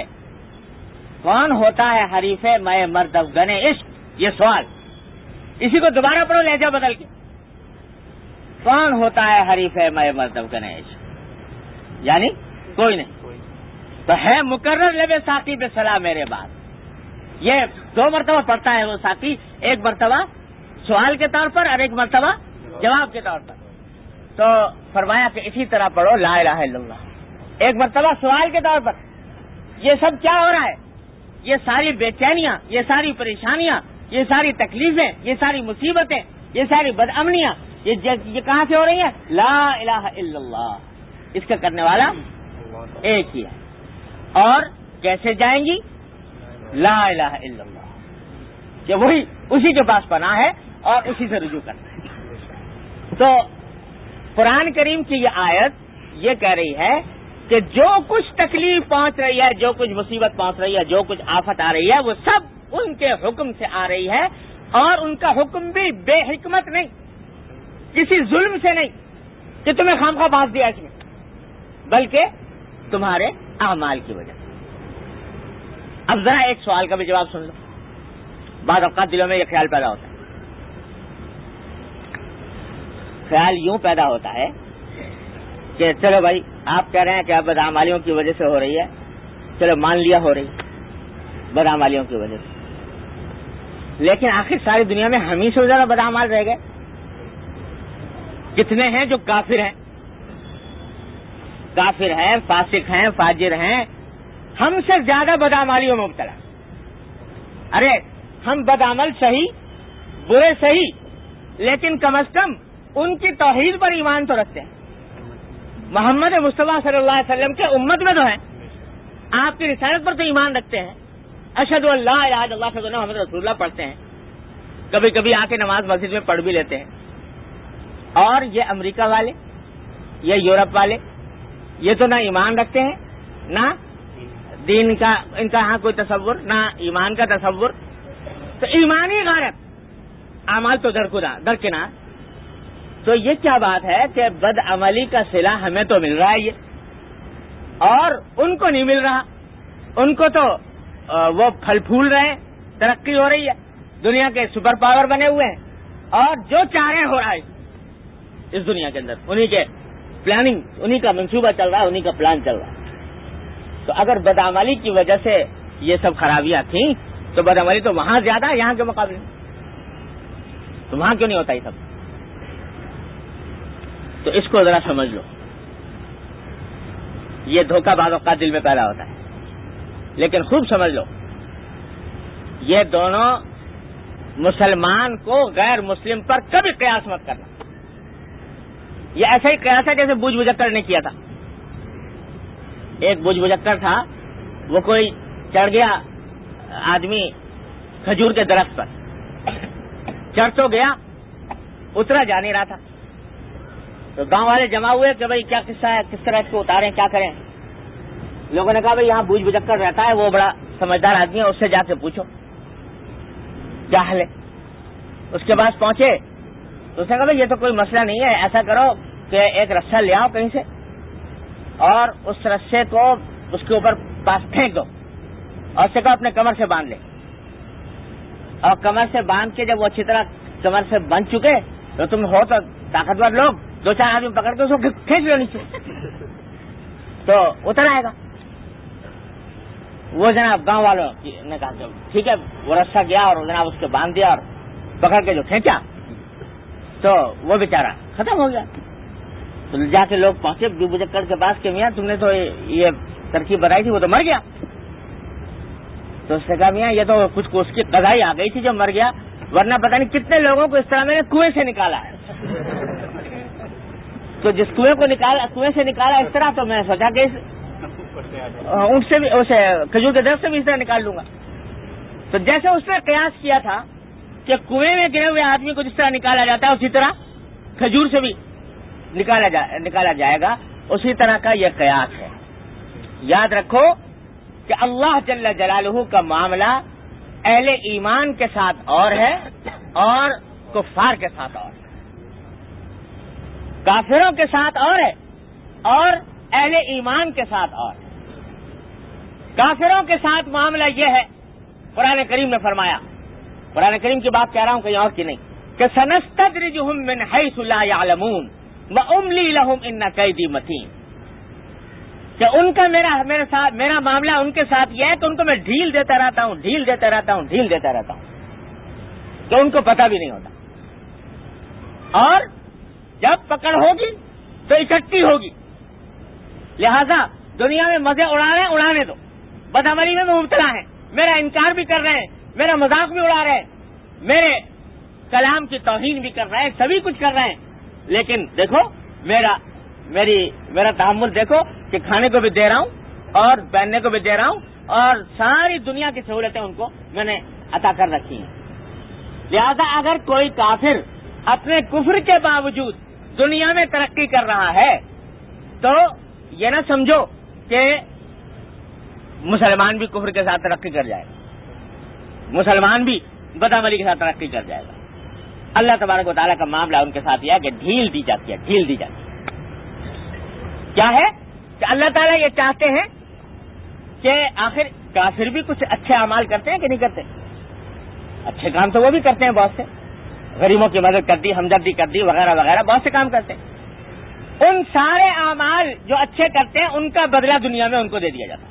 ہوتا ہے حریف میں مردافگن عشق، یہ سوال. اسی کو دوبارہ پڑھو لہجہ بدل کے، کون ہوتا ہے حریف میں مردافگن عشق، یعنی کوئی نہیں. تو ہے مقرر لب ساقی پہ صلا میرے بعد، یہ 2 مرتبہ پڑھتا ہے وہ ساقی، 1 مرتبہ سوال کے طور پر اور 1 مرتبہ جواب کے طور پر. تو فرمایا کہ اسی طرح پڑھو لا الہ الا اللہ، 1 مرتبہ سوال کے طور پر. یہ سب کیا ہو رہا ہے؟ یہ ساری بے چینیاں، یہ ساری پریشانیاں، یہ ساری تکلیفیں، یہ ساری مصیبتیں، یہ ساری بدامنیاں، یہ کہاں سے ہو رہی ہیں؟ لا الہ الا اللہ. اس کا کرنے والا ایک ہی ہے. اور کیسے جائیں گی؟ لا الہ الا اللہ، کہ وہی اسی کے پاس پناہ ہے اور اسی سے رجوع کرنا ہے. تو قرآن کریم کی یہ آیت یہ کہہ رہی ہے کہ جو کچھ تکلیف پہنچ رہی ہے، جو کچھ مصیبت پہنچ رہی ہے، جو کچھ آفت آ رہی ہے، وہ سب ان کے حکم سے آ رہی ہے. اور ان کا حکم بھی بے حکمت نہیں، کسی ظلم سے نہیں کہ تمہیں خامخواہ پھانس دیا اس میں، بلکہ تمہارے اعمال کی وجہ سے. اب ذرا ایک سوال کا بھی جواب سن لو. بعض اوقات دلوں میں یہ خیال پیدا ہوتا ہے، خیال یوں پیدا ہوتا ہے کہ چلو بھائی آپ کہہ رہے ہیں کہ اب بدعمالیوں کی وجہ سے ہو رہی ہے، چلو مان لیا ہو رہی بدعمالیوں کی وجہ سے، لیکن آخر ساری دنیا میں ہم ہی سے زیادہ بدعمال رہ گئے. کتنے ہیں جو کافر ہیں، فاسق ہیں، فاجر ہیں، ہم سے زیادہ بدعمالیوں میں مبتلا. ارے ہم بدعمل صحیح، برے صحیح، لیکن کم از کم ان کی توحید پر ایمان تو رکھتے ہیں. محمد مصطفیٰ صلی اللہ علیہ وسلم کے امت میں تو ہیں، آپ کی رسالت پر تو ایمان رکھتے ہیں. اشہد ان لا الہ الا اللہ اشہد ان محمد رسول اللہ پڑھتے ہیں، کبھی کبھی آ کے نماز مسجد میں پڑھ بھی لیتے ہیں. اور یہ امریکہ والے، یہ یورپ والے، یہ تو نہ ایمان رکھتے ہیں، نہ دین کا ان کا یہاں کوئی تصور، نہ ایمان کا تصور. تو ایمانی غارت، اعمال تو درکنار. تو یہ کیا بات ہے کہ بد عملی کا صلہ ہمیں تو مل رہا ہے یہ، اور ان کو نہیں مل رہا. ان کو تو وہ پھل پھول رہے ہیں، ترقی ہو رہی ہے، دنیا کے سپر پاور بنے ہوئے ہیں، اور جو چاہ رہے ہو رہا ہے اس دنیا کے اندر. انہی کے پلاننگ، انہی کا منصوبہ چل رہا ہے، انہی کا پلان چل رہا ہے. تو اگر بدعملی کی وجہ سے یہ سب خرابیاں تھیں تو بدعملی تو وہاں زیادہ ہے یہاں کے مقابلے، تو وہاں کیوں نہیں ہوتا یہ سب؟ تو اس کو ذرا سمجھ لو. یہ دھوکہ بعض اوقات دل میں پیدا ہوتا ہے، لیکن خوب سمجھ لو، یہ دونوں مسلمان کو غیر مسلم پر کبھی قیاس مت کرنا. یہ ایسا ہی قیاس ہے جیسے بوجھ بجکر نے کیا تھا. ایک بوجھ بجکر تھا، وہ کوئی چڑھ گیا آدمی کھجور کے درخت پر، چڑھ تو گیا، اترا جا نہیں رہا تھا. تو گاؤں والے جمع ہوئے کہ بھائی کیا قصہ ہے، کس طرح اس کو اتاریں، کیا کریں. لوگوں نے کہا بھائی یہاں بوجھ بجکر رہتا ہے، وہ بڑا سمجھدار آدمی ہے، اس سے جا کے پوچھو کیا حل ہے. اس کے پاس پہنچے تو اس نے کہا بھائی یہ تو کوئی مسئلہ نہیں ہے، ایسا کرو کہ ایک رسہ لے آؤ کہیں سے، اور اس رسے کو اس کے اوپر پاس پھینک دو، اور اس سے کہو اپنے کمر سے باندھ لے. اور کمر سے باندھ کے جب وہ اچھی طرح کمر سے بندھ چکے تو تم ہو تو طاقتور لوگ 2-4 آدمی پکڑ کے اس کو کھینچ لو نیچے تو اتر آئے گا. وہ جناب گاؤں والوں نے کہا کہ ٹھیک ہے, وہ رسہ گیا اور جناب اس کے باندھ دیا اور پکڑ کے جو کھینچا تو وہ بیچارہ ختم ہو گیا. تو جا کے لوگ پہنچے بجکڑ کے پاس کہ میاں تم نے تو یہ ترکیب بتائی تھی, وہ تو مر گیا. تو اس نے کہا میاں یہ تو کچھ اس کی قضائی آ گئی تھی جو مر گیا, ورنہ پتہ نہیں کتنے لوگوں کو اس طرح میں نے کنویں سے نکالا ہے. تو جس کنویں سے نکالا اس طرح, تو میں سوچا کہ اونٹ سے بھی, اسے کھجور کے درخت سے بھی اس طرح نکال لوں گا. تو جیسے اس نے قیاس کیا تھا کہ کنویں میں گرے ہوئے آدمی کو جس طرح نکالا جاتا ہے اسی طرح کھجور سے بھی نکالا جائے گا, اسی طرح کا یہ قیاس ہے. یاد رکھو کہ اللہ جل جلالہ کا معاملہ اہل ایمان کے ساتھ اور ہے اور کفار کے ساتھ اور ہے, کافروں کے ساتھ اور ہے اور اہل ایمان کے ساتھ اور ہے. کافروں کے ساتھ معاملہ یہ ہے, قرآن کریم نے فرمایا, قرآن کریم کی بات کہہ رہا ہوں کہیں اور کی نہیں, کہ سنستدرجہم من حیث لا یعلمون واملی لہم ان کیدی متین, کہ ان کا میرا معاملہ ان کے ساتھ یہ ہے کہ ان کو میں ڈھیل دیتا رہتا ہوں کہ ان کو پتہ بھی نہیں ہوتا. اور جب پکڑ ہوگی تو اکٹھی ہوگی. لہذا دنیا میں مزے اڑانے دو, بدعملی میں مبتلا ہیں, میرا انکار بھی کر رہے ہیں, میرا مذاق بھی اڑا رہے ہیں, میرے کلام کی توہین بھی کر رہے ہیں, سبھی کچھ کر رہے ہیں, لیکن دیکھو میرا تحمل دیکھو کہ کھانے کو بھی دے رہا ہوں اور پہننے کو بھی دے رہا ہوں اور ساری دنیا کی سہولتیں ان کو میں نے عطا کر رکھی ہیں. لہذا اگر کوئی کافر اپنے کفر کے باوجود دنیا میں ترقی کر رہا ہے تو یہ نہ سمجھو کہ مسلمان بھی کفر کے ساتھ ترقی کر جائے گا, مسلمان بھی بدعملی کے ساتھ ترقی کر جائے گا. اللہ تبارک و تعالیٰ کا معاملہ ان کے ساتھ یہ ہے کہ ڈھیل دی جاتی ہے. کیا ہے کہ اللہ تعالیٰ یہ چاہتے ہیں کہ آخر کافر بھی کچھ اچھے اعمال کرتے ہیں کہ نہیں کرتے؟ اچھے کام تو وہ بھی کرتے ہیں, بہت سے غریبوں کی مدد کر دی, ہمدردی کر دی, وغیرہ وغیرہ بہت سے کام کرتے ہیں. ان سارے اعمال جو اچھے کرتے ہیں ان کا بدلہ دنیا میں ان کو دے دیا جاتا ہے,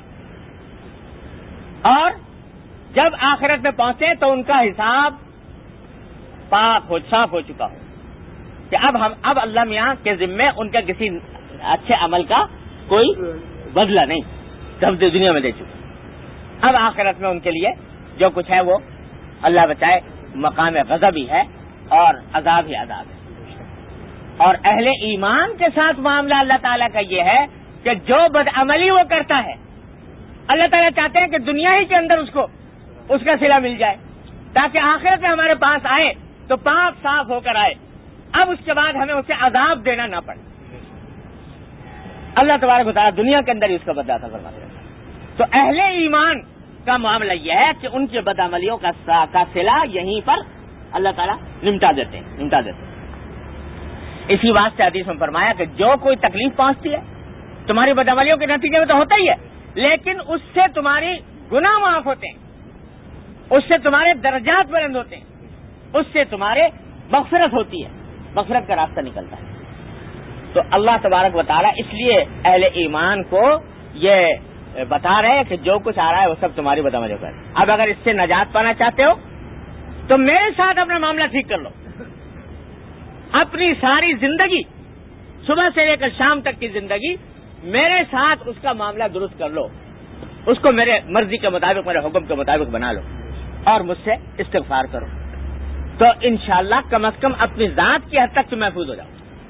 اور جب آخرت میں پہنچے تو ان کا حساب صاف ہو چکا ہو کہ اب اللہ میاں کے ذمے ان کے کسی اچھے عمل کا کوئی بدلہ نہیں, سب دنیا میں دے چکے. اب آخرت میں ان کے لیے جو کچھ ہے وہ اللہ بچائے مقام غضب ہی ہے اور عذاب ہی عذاب ہے. اور اہل ایمان کے ساتھ معاملہ اللہ تعالیٰ کا یہ ہے کہ جو بدعملی وہ کرتا ہے اللہ تعالیٰ چاہتے ہیں کہ دنیا ہی کے اندر اس کا صلہ مل جائے, تاکہ آخرت میں ہمارے پاس آئے تو پاک صاف ہو کر آئے. اب اس کے بعد ہمیں اسے عذاب دینا نہ پڑے. اللہ تبارک و تعالیٰ دنیا کے اندر ہی اس کا بدلہ عطا فرماتے ہیں. تو اہل ایمان کا معاملہ یہ ہے کہ ان کے بدعملیوں کا صلہ یہیں پر اللہ تعالیٰ نمٹا دیتے ہیں. اسی واسطے حدیث میں فرمایا کہ جو کوئی تکلیف پہنچتی ہے تمہاری بدعملیوں کے نتیجے میں تو ہوتا ہی ہے, لیکن اس سے تمہاری گناہ معاف ہوتے ہیں, اس سے تمہارے درجات بلند ہوتے ہیں, اس سے تمہارے مغفرت ہوتی ہے, مغفرت کا راستہ نکلتا ہے. تو اللہ تبارک و تعالیٰ اس لیے اہل ایمان کو یہ بتا رہے ہیں کہ جو کچھ آ رہا ہے وہ سب تمہاری بدعملیوں کا ہے. اب اگر اس سے نجات پانا چاہتے ہو تو میرے ساتھ اپنا معاملہ ٹھیک کر لو. اپنی ساری زندگی صبح سے لے کر شام تک کی زندگی میرے ساتھ اس کا معاملہ درست کر لو, اس کو میرے مرضی کے مطابق, میرے حکم کے مطابق بنا لو اور مجھ سے استغفار کرو, تو انشاءاللہ کم از کم اپنی ذات کی حد تک تو محفوظ ہو جاؤ.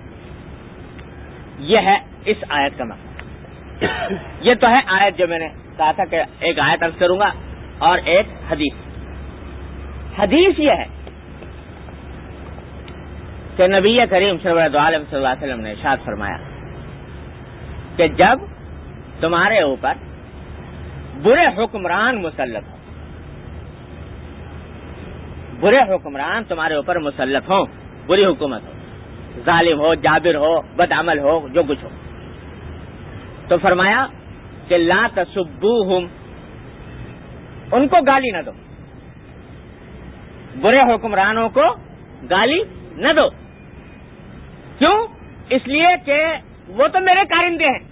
یہ ہے اس آیت کا مقصد. یہ تو ہے آیت جو میں نے کہا تھا کہ ایک آیت عرض کروں گا اور ایک حدیث. حدیث یہ ہے کہ نبی کریم صلی اللہ علیہ وسلم نے ارشاد فرمایا کہ جب تمہارے اوپر برے حکمران مسلط ہوں, برے حکمران تمہارے اوپر مسلط ہوں, بری حکومت ہو, ظالم ہو, جابر ہو, بدعمل ہو, جو کچھ ہو, تو فرمایا کہ لا تسبوہم, ان کو گالی نہ دو, برے حکمرانوں کو گالی نہ دو. کیوں؟ اس لیے کہ وہ تو میرے کارندے ہیں،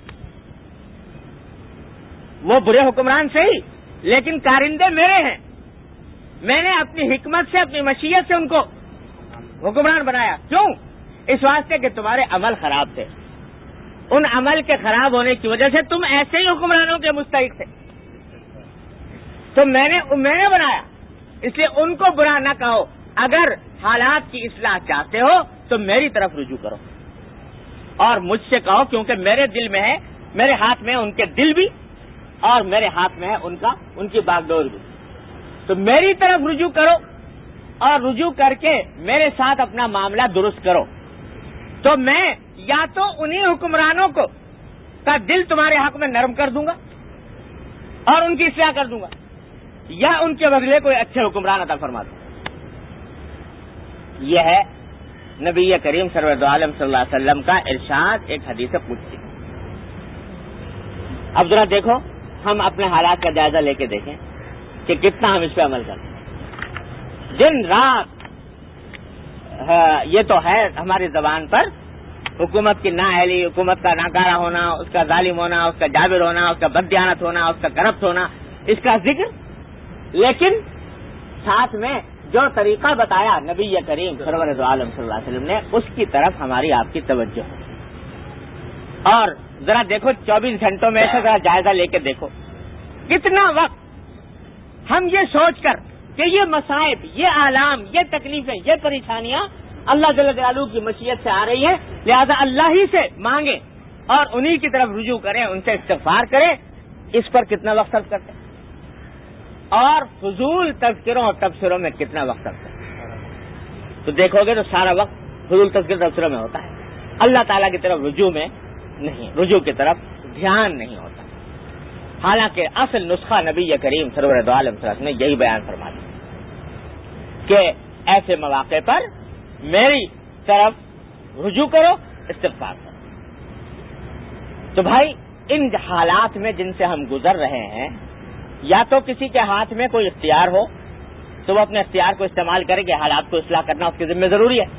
وہ برے حکمران صحیح لیکن کارندے میرے ہیں. میں نے اپنی حکمت سے اپنی مشیت سے ان کو حکمران بنایا. کیوں؟ اس واسطے کہ تمہارے عمل خراب تھے، ان عمل کے خراب ہونے کی وجہ سے تم ایسے ہی حکمرانوں کے مستحق تھے، تو میں نے بنایا. اس لیے ان کو برا نہ کہو. اگر حالات کی اصلاح چاہتے ہو تو میری طرف رجوع کرو اور مجھ سے کہو، کیونکہ میرے دل میں ہے، میرے ہاتھ میں ہے ان کے دل بھی، اور میرے ہاتھ میں ہے ان کی باغ ڈور بھی. تو میری طرف رجوع کرو اور رجوع کر کے میرے ساتھ اپنا معاملہ درست کرو. تو میں یا تو انہی حکمرانوں کا دل تمہارے حق میں نرم کر دوں گا اور ان کی اصلاح کر دوں گا، یا ان کے بدلے کوئی اچھے حکمران عطا فرما دوں. یہ ہے نبی کریم سرور دو عالم صلی اللہ علیہ وسلم کا ارشاد ایک حدیث قدسی. اب ذرا دیکھو، ہم اپنے حالات کا جائزہ لے کے دیکھیں کہ کتنا ہم اس پہ عمل کرتے ہیں. دن رات یہ تو ہے ہماری زبان پر حکومت کی نااہلی، حکومت کا ناکارہ ہونا، اس کا ظالم ہونا، اس کا جابر ہونا، اس کا بددیانت ہونا، اس کا کرپٹ ہونا، اس کا ذکر. لیکن ساتھ میں جو طریقہ بتایا نبی کریم سرور دو عالم صلی اللہ علیہ وسلم نے، اس کی طرف ہماری آپ کی توجہ ہے. اور ذرا دیکھو 24 گھنٹوں میں سے ذرا جائزہ لے کے دیکھو کتنا وقت ہم یہ سوچ کر کہ یہ مصائب، یہ آلام، یہ تکلیفیں، یہ پریشانیاں اللہ جل جلالہ کی مشیت سے آ رہی ہیں، لہذا اللہ ہی سے مانگیں اور انہی کی طرف رجوع کریں، ان سے استغفار کریں. اس پر کتنا وقت صرف کرتے ہیں اور فضول تذکروں اور تبصروں میں کتنا وقت صرف کرتے ہیں. تو دیکھو گے تو سارا وقت فضول تذکر تبصروں میں ہوتا ہے، اللہ تعالیٰ کی طرف رجوع میں نہیں، رجوع کی طرف دھیان نہیں ہوتا. حالانکہ اصل نسخہ نبی کریم سرور دو عالم صلی اللہ علیہ وسلم نے یہی بیان فرما دیا کہ ایسے مواقع پر میری طرف رجوع کرو، استغفار کرو. تو بھائی ان حالات میں جن سے ہم گزر رہے ہیں، یا تو کسی کے ہاتھ میں کوئی اختیار ہو تو وہ اپنے اختیار کو استعمال کرے کہ حالات کو اصلاح کرنا اس کے ذمہ ضروری ہے،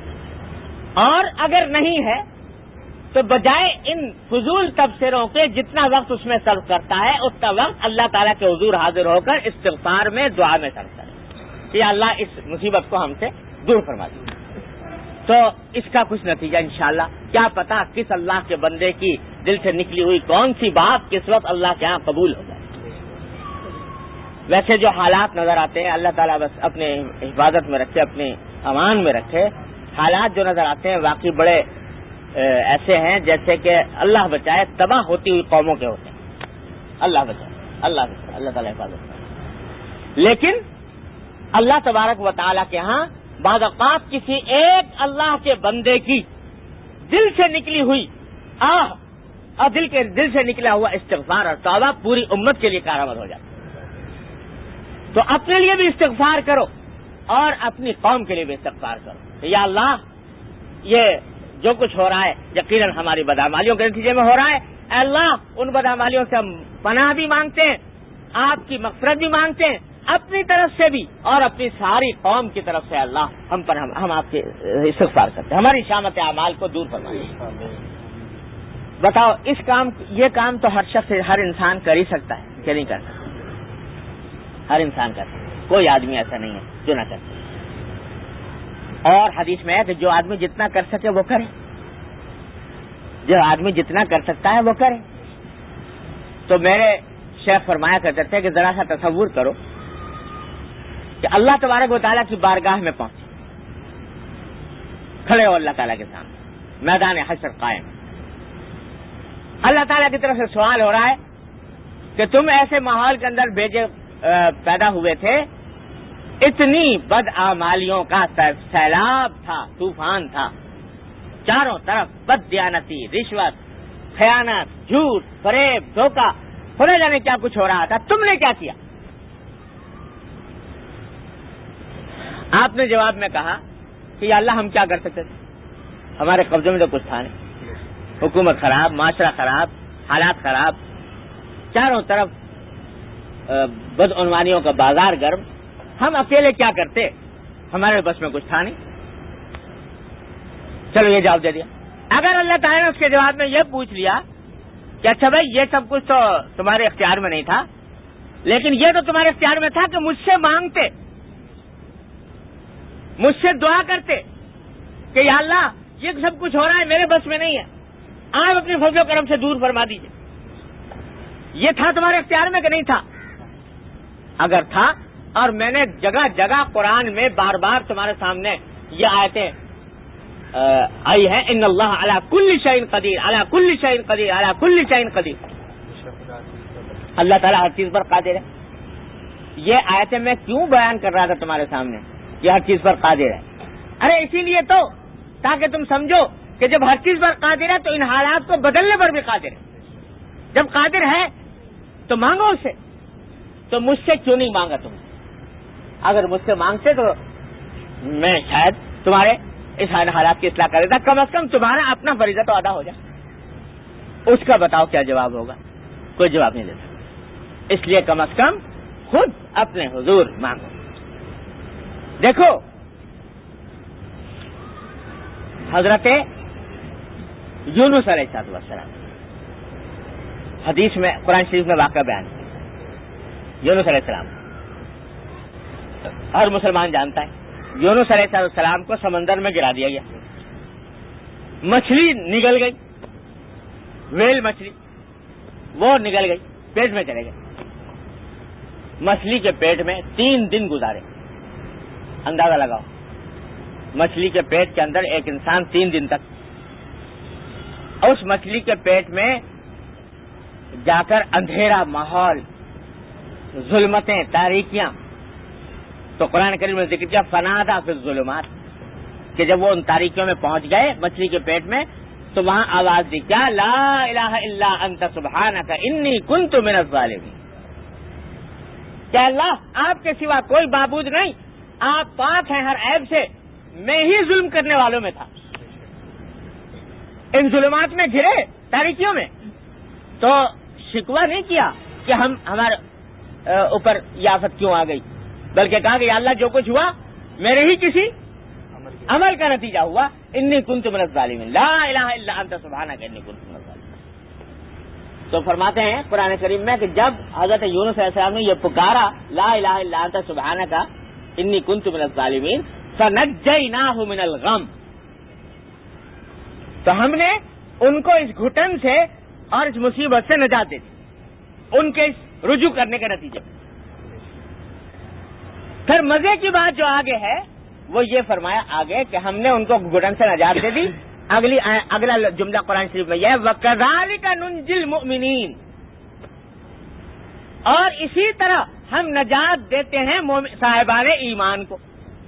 اور اگر نہیں ہے تو بجائے ان فضول تبصروں کے جتنا وقت اس میں صرف کرتا ہے اتنا وقت اللہ تعالیٰ کے حضور حاضر ہو کر استغفار میں، دعا میں صرف کرے کہ اللہ اس مصیبت کو ہم سے دور فرما دے. تو اس کا کچھ نتیجہ انشاءاللہ کیا پتا کس اللہ کے بندے کی دل سے نکلی ہوئی کون سی بات کس وقت اللہ کے ہاں قبول ہو جائے. ویسے جو حالات نظر آتے ہیں اللہ تعالیٰ بس اپنے حفاظت میں رکھے، اپنے امان میں رکھے. حالات جو نظر آتے ہیں واقعی بڑے ایسے ہیں جیسے کہ اللہ بچائے تباہ ہوتی ہوئی قوموں کے ہوتے ہیں. اللہ بچائے، اللہ تعالیٰ حفاظت کرے. لیکن اللہ تبارک و تعالیٰ کے ہاں بعض اوقات کسی ایک اللہ کے بندے کی دل سے نکلی ہوئی اور دل سے نکلا ہوا استغفار اور توبہ پوری امت کے لیے کارآمد ہو جاتا. تو اپنے لیے بھی استغفار کرو اور اپنی قوم کے لیے بھی استغفار کرو. یا اللہ، یہ جو کچھ ہو رہا ہے یقیناً ہماری بدعمالیوں کے نتیجے میں ہو رہا ہے. اے اللہ، ان بدعمالیوں سے ہم پناہ بھی مانگتے ہیں، آپ کی مغفرت بھی مانگتے ہیں، اپنی طرف سے بھی اور اپنی ساری قوم کی طرف سے. اللہ ہم آپ کے استغفار کرتے ہیں، ہماری شامت اعمال کو دور فرمائیے. بتاؤ یہ کام تو ہر شخص، ہر انسان کر ہی سکتا ہے کہ نہیں کر سکتا؟ ہر انسان کرتا ہے، کوئی آدمی ایسا نہیں ہے جو نہ کر سکے. اور حدیث میں ہے کہ جو آدمی جتنا کر سکے وہ کرے، جو آدمی جتنا کر سکتا ہے وہ کرے. تو میرے شیخ فرمایا کرتے تھے کہ ذرا سا تصور کرو کہ اللہ تبارک و تعالیٰ کی بارگاہ میں پہنچے، کھڑے ہو اللہ تعالیٰ کے سامنے، میدان حشر قائم. اللہ تعالیٰ کی طرف سے سوال ہو رہا ہے کہ تم ایسے ماحول کے اندر پیدا ہوئے تھے، اتنی بدعمالیوں کا سیلاب تھا، طوفان تھا، چاروں طرف بددیانتی، رشوت، خیانت، جھوٹ، فریب، دھوکہ، خدا جانے کیا کچھ ہو رہا تھا، تم نے کیا کیا؟ آپ نے جواب میں کہا کہ یا اللہ ہم کیا کر سکتے تھے، ہمارے قبضے میں تو کچھ تھا نہیں، حکومت خراب، معاشرہ خراب، حالات خراب، چاروں طرف بدعنوانیوں کا بازار گرم، ہم اکیلے کیا کرتے، ہمارے بس میں کچھ تھا نہیں. چلو یہ جواب دے دیا. اگر اللہ تعالیٰ نے اس کے جواب میں یہ پوچھ لیا کہ اچھا بھائی یہ سب کچھ تو تمہارے اختیار میں نہیں تھا، لیکن یہ تو تمہارے اختیار میں تھا کہ مجھ سے مانگتے، مجھ سے دعا کرتے کہ یا اللہ یہ سب کچھ ہو رہا ہے میرے بس میں نہیں ہے، آپ اپنے فضل و کرم سے دور فرما دیجیے. یہ تھا تمہارے اختیار میں کہ نہیں تھا؟ اگر تھا، اور میں نے جگہ جگہ قرآن میں بار بار تمہارے سامنے یہ آیتیں آئی ہیں، ان اللہ علی کل شیء قدیر، علی کل شیء قدیر، علی کل شیء قدیر. اللہ تعالیٰ ہر چیز پر قادر ہے. یہ آیتیں میں کیوں بیان کر رہا تھا تمہارے سامنے کہ ہر چیز پر قادر ہے؟ ارے اسی لیے تو تاکہ تم سمجھو کہ جب ہر چیز پر قادر ہے تو ان حالات کو بدلنے پر بھی قادر ہے. جب قادر ہے تو مانگو اسے. تو مجھ سے کیوں نہیں مانگا تم نے؟ اگر مجھ سے مانگتے تو میں شاید تمہارے اس حالات کی اصلاح کر دیتا. کم از کم تمہارا اپنا فریضہ تو ادا ہو جائے. اس کا بتاؤ کیا جواب ہوگا؟ کوئی جواب نہیں دیتا. اس لیے کم از کم خود اپنے حضور مانگو. دیکھو حضرت یونس علیہ السلام حدیث میں قرآن شریف میں واقعہ بیان ہے. یونس علیہ السلام ہر مسلمان جانتا ہے. یونس علیہ السلام کو سمندر میں گرا دیا گیا. مچھلی نگل گئی، ویل مچھلی وہ نگل گئی، پیٹ میں چلے گئے. مچھلی کے پیٹ میں 3 دن گزارے. اندازہ لگاؤ، مچھلی کے پیٹ کے اندر ایک انسان 3 دن تک. اس مچھلی کے پیٹ میں جا کر اندھیرا ماحول، ظلمتیں، تاریکیاں. تو قرآن کریم نے ذکر کیا فنادا فی الظلمات، کہ جب وہ ان تاریکیوں میں پہنچ گئے مچھلی کے پیٹ میں تو وہاں آواز دی کیا لا الہ الا انت سبحانک انی کنت من الظالمین. کہ اللہ آپ کے سوا کوئی معبود نہیں، آپ پاک ہیں ہر عیب سے، میں ہی ظلم کرنے والوں میں تھا. ان ظلمات میں گھرے، تاریکیوں میں، تو شکوہ نہیں کیا کہ ہمارے اوپر یہ آفت کیوں آ گئی، بلکہ کہا کہ یا اللہ جو کچھ ہوا میرے ہی کسی عمل کا نتیجہ ہوا. انی کنت من الظالمین لا الہ الا انت سبحانک انی کنت من الظالمین. تو فرماتے ہیں قرآن کریم میں کہ جب حضرت یونس علیہ السلام نے یہ پکارا لا الہ الا انت سبحانک انی کنت من الظالمین فنجیناہ من الغم، تو ہم نے ان کو اس گھٹن سے اور اس مصیبت سے نجات دے دی، ان کے اس رجوع کرنے کے نتیجے میں. پھر مزے کی بات جو آگے ہے وہ یہ فرمایا آگے کہ ہم نے ان کو گھٹن سے نجات دے دی. اگلا جملہ قرآن شریف میں یہ ہے وَكَذَلِكَ نُنْجِي الْمُؤْمِنِينَ، اور اسی طرح ہم نجات دیتے ہیں صاحبان ایمان کو،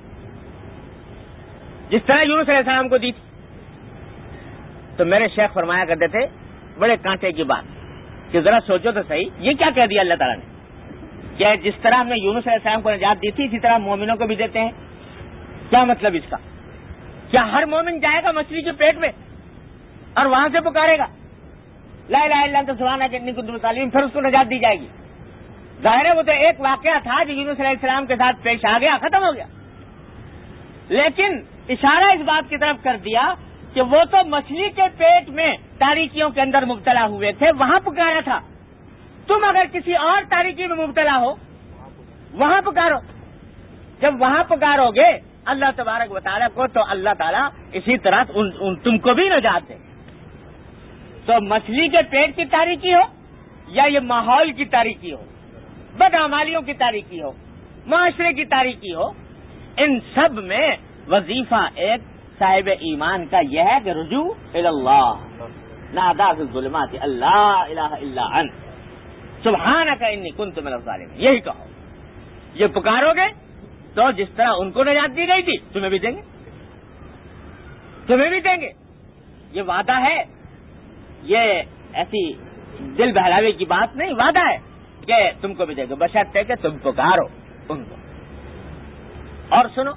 جس طرح یونس علیہ السلام کو دی تھی. تو میرے شیخ فرمایا کرتے تھے بڑے کانٹے کی بات کہ ذرا سوچو تو صحیح، یہ کیا کہہ دیا اللہ تعالیٰ نے کہ جس طرح ہم نے یونس علیہ السلام کو نجات دی تھی اسی طرح مومنوں کو بھی دیتے ہیں. کیا مطلب اس کا؟ کیا ہر مومن جائے گا مچھلی کے پیٹ میں اور وہاں سے پکارے گا لا الہ الا انت سبحانک انی کنت من الظالمین، پھر اس کو نجات دی جائے گی؟ ظاہر ہے وہ تو ایک واقعہ تھا جو یونس علیہ السلام کے ساتھ پیش آ گیا، ختم ہو گیا. لیکن اشارہ اس بات کی طرف کر دیا کہ وہ تو مچھلی کے پیٹ میں تاریکیوں کے اندر مبتلا ہوئے تھے، وہاں پکارا تھا. تم اگر کسی اور تاریکی میں مبتلا ہو وہاں پکارو. جب وہاں پکارو گے اللہ تبارک و تعالیٰ کو تو اللہ تعالیٰ اسی طرح تم کو بھی نجات دے. تو مچھلی کے پیٹ کی تاریکی ہو یا یہ ماحول کی تاریکی ہو، بدعمالیوں کی تاریکی ہو، معاشرے کی تاریکی ہو، ان سب میں وظیفہ ایک صاحب ایمان کا یہ ہے کہ رجوع اللہ نادا فی الظلمات اللہ الہ الا انت سبحانک انی کنت من الظالمین. یہی کہو. یہ پکارو گے تو جس طرح ان کو نجات دی گئی تھی تمہیں بھی دیں گے، تمہیں بھی دیں گے. یہ وعدہ ہے، یہ ایسی دل بہلاوے کی بات نہیں، وعدہ ہے کہ تم کو بھی دیں گے بشرطے کہ تم پکارو ان کو. اور سنو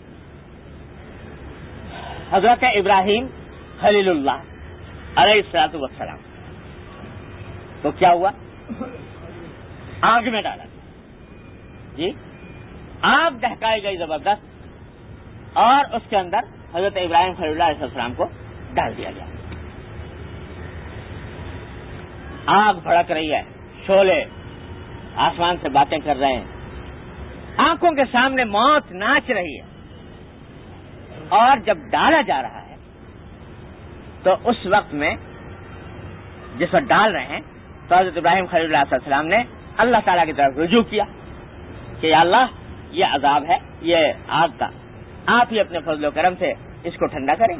حضرت ابراہیم خلیل اللہ علیہ الصلوۃ والسلام تو کیا ہوا؟ آگ میں ڈالا جی، آگ دہکائی گئی زبردست اور اس کے اندر حضرت ابراہیم خلیل اللہ علیہ السلام کو ڈال دیا گیا. آگ بھڑک رہی ہے, شعلے آسمان سے باتیں کر رہے ہیں, آنکھوں کے سامنے موت ناچ رہی ہے, اور جب ڈالا جا رہا ہے تو اس وقت میں جس وقت ڈال رہے ہیں تو حضرت ابراہیم خلیل اللہ علیہ السلام نے اللہ تعالیٰ کی طرف رجوع کیا کہ یا اللہ یہ عذاب ہے, یہ آگ کا, آپ ہی اپنے فضل و کرم سے اس کو ٹھنڈا کریں.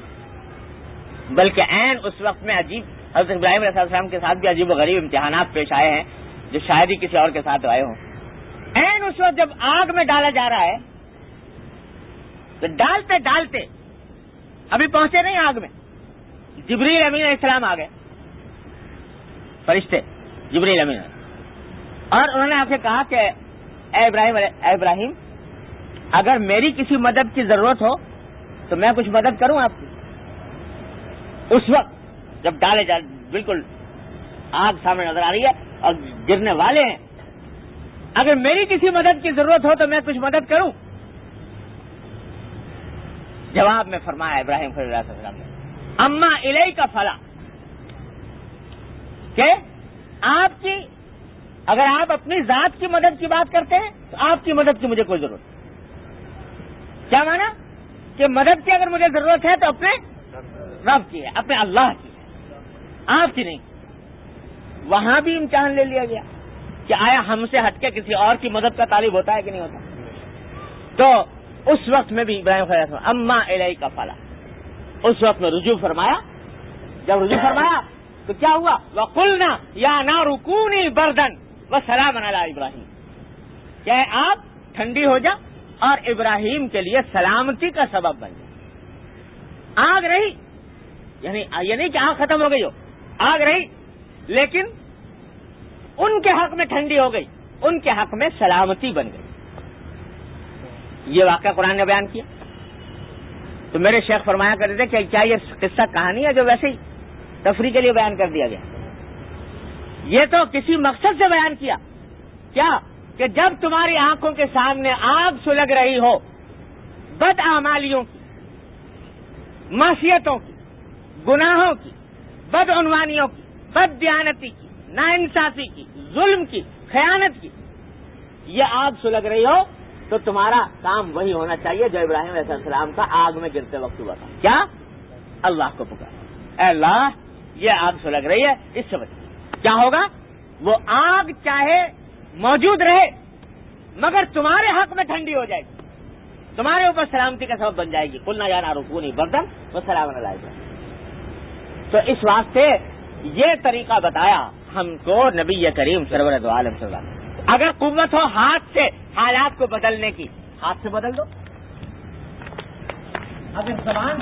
بلکہ عین اس وقت میں عجیب حضرت ابراہیم علیہ السلام کے ساتھ بھی عجیب و غریب امتحانات پیش آئے ہیں جو شاید ہی کسی اور کے ساتھ آئے ہوں. عین اس وقت جب آگ میں ڈالا جا رہا ہے تو ڈالتے ڈالتے ابھی پہنچے نہیں آگ میں, جبریل امین علیہ السلام آ گئے, فرشتے جبریل امین, اور انہوں نے آپ سے کہا کہ اے ابراہیم اگر میری کسی مدد کی ضرورت ہو تو میں کچھ مدد کروں آپ کی. اس وقت جب ڈالے جا بالکل آگ سامنے نظر آ رہی ہے اور گرنے والے ہیں, اگر میری کسی مدد کی ضرورت ہو تو میں کچھ مدد کروں. جواب میں فرمایا ابراہیم خلیل اللہ علیہ السلام نے اما الیک فلا, کہ آپ کی اگر آپ اپنی ذات کی مدد کی بات کرتے ہیں تو آپ کی مدد کی مجھے کوئی ضرورت نہیں. کیا مانا کہ مدد کی اگر مجھے ضرورت ہے تو اپنے رب کی ہے, اپنے اللہ کی ہے, آپ کی نہیں. وہاں بھی امتحان لے لیا گیا کہ آیا ہم سے ہٹ کے کسی اور کی مدد کا طالب ہوتا ہے کہ نہیں ہوتا. تو اس وقت میں بھی ابراہیم خلیل السلام اما الیک فلا, اس وقت میں رجوع فرمایا. جب رجوع فرمایا تو کیا ہوا, وَقُلْنَا يَا نَارُ كُونِي بَرْدًا وَسَلَامًا عَلَىٰ ابراہیم, کہ آپ ٹھنڈی ہو جا اور ابراہیم کے لیے سلامتی کا سبب بن جائے. آگ رہی, یعنی یہ نہیں کہ آگ ختم ہو گئی ہو, آگ رہی لیکن ان کے حق میں ٹھنڈی ہو گئی, ان کے حق میں سلامتی بن گئی. یہ واقعہ قرآن نے بیان کیا. تو میرے شیخ فرمایا کرتے تھے کہ کیا یہ قصہ کہانی ہے جو ویسے ہی تفریح کے لیے بیان کر دیا گیا؟ یہ تو کسی مقصد سے بیان کیا. کیا کہ جب تمہاری آنکھوں کے سامنے آگ سلگ رہی ہو بد اعمالیوں کی, معصیتوں کی, گناہوں کی, بدعنوانیوں کی, بد دیانتی کی, ناانصافی کی, ظلم کی, خیانت کی, یہ آگ سلگ رہی ہو تو تمہارا کام وہی ہونا چاہیے جو ابراہیم علیہ السلام کا آگ میں گرتے وقت ہوا تھا. کیا؟ اللہ کو پکارا, اے اللہ یہ آگ سلگ رہی ہے, اس سے بچ. کیا ہوگا؟ وہ آگ چاہے موجود رہے مگر تمہارے حق میں ٹھنڈی ہو جائے گی, تمہارے اوپر سلامتی کا سبب بن جائے گی. قلنا یا نار کونی بردن وسلاما علی ابراہیم. تو اس واسطے یہ طریقہ بتایا ہم کو نبی کریم سرور دو عالم صلی اللہ علیہ وسلم. اگر قوت ہو ہاتھ سے حالات کو بدلنے کی, ہاتھ سے بدل دو. اگر زبان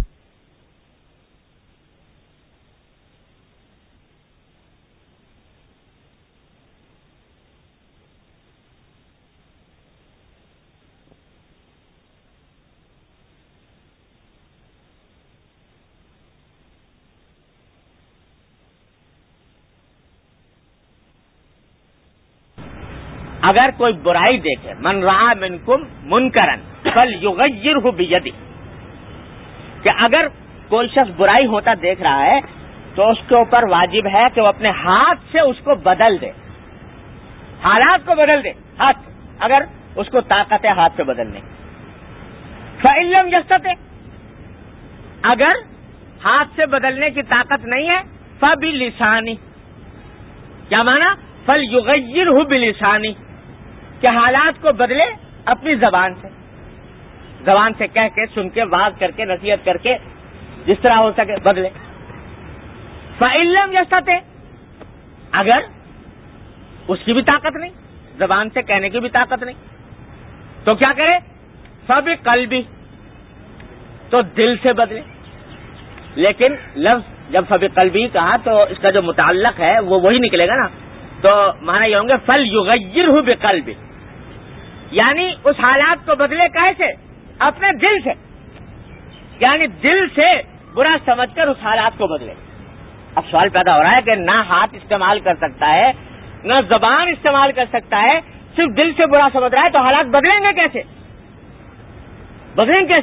اگر کوئی برائی دیکھے, من رأى منکم منکرا فلیغیرہ بیدہ, کہ اگر کوئی شخص برائی ہوتا دیکھ رہا ہے تو اس کے اوپر واجب ہے کہ وہ اپنے ہاتھ سے اس کو بدل دے, حالات کو بدل دے. ہاتھ اگر اس کو طاقت ہے ہاتھ سے بدلنے, فإن لم یستطع, اگر ہاتھ سے بدلنے کی طاقت نہیں ہے, فبلسانہ. کیا مانا؟ فلیغیرہ بلسانہ, کہ حالات کو بدلے اپنی زبان سے, زبان سے کہہ کے, سن کے, واز کر کے, نصیحت کر کے, جس طرح ہو سکے بدلے. فإن لم یستطع, اگر اس کی بھی طاقت نہیں, زبان سے کہنے کی بھی طاقت نہیں, تو کیا کرے؟ فبقلبہ, تو دل سے بدلے. لیکن لفظ جب فبقلبہ کہا تو اس کا جو متعلق ہے وہ وہی نکلے گا نا, تو معنی یہ ہوں گے فلیغیرہ بقلبہ, یعنی اس حالات کو بدلے کیسے؟ اپنے دل سے, یعنی دل سے برا سمجھ کر اس حالات کو بدلے. اب سوال پیدا ہو رہا ہے کہ نہ ہاتھ استعمال کر سکتا ہے نہ زبان استعمال کر سکتا ہے, صرف دل سے برا سمجھ رہا ہے, تو حالات بدلیں گے کیسے؟ بدلیں گے کیسے؟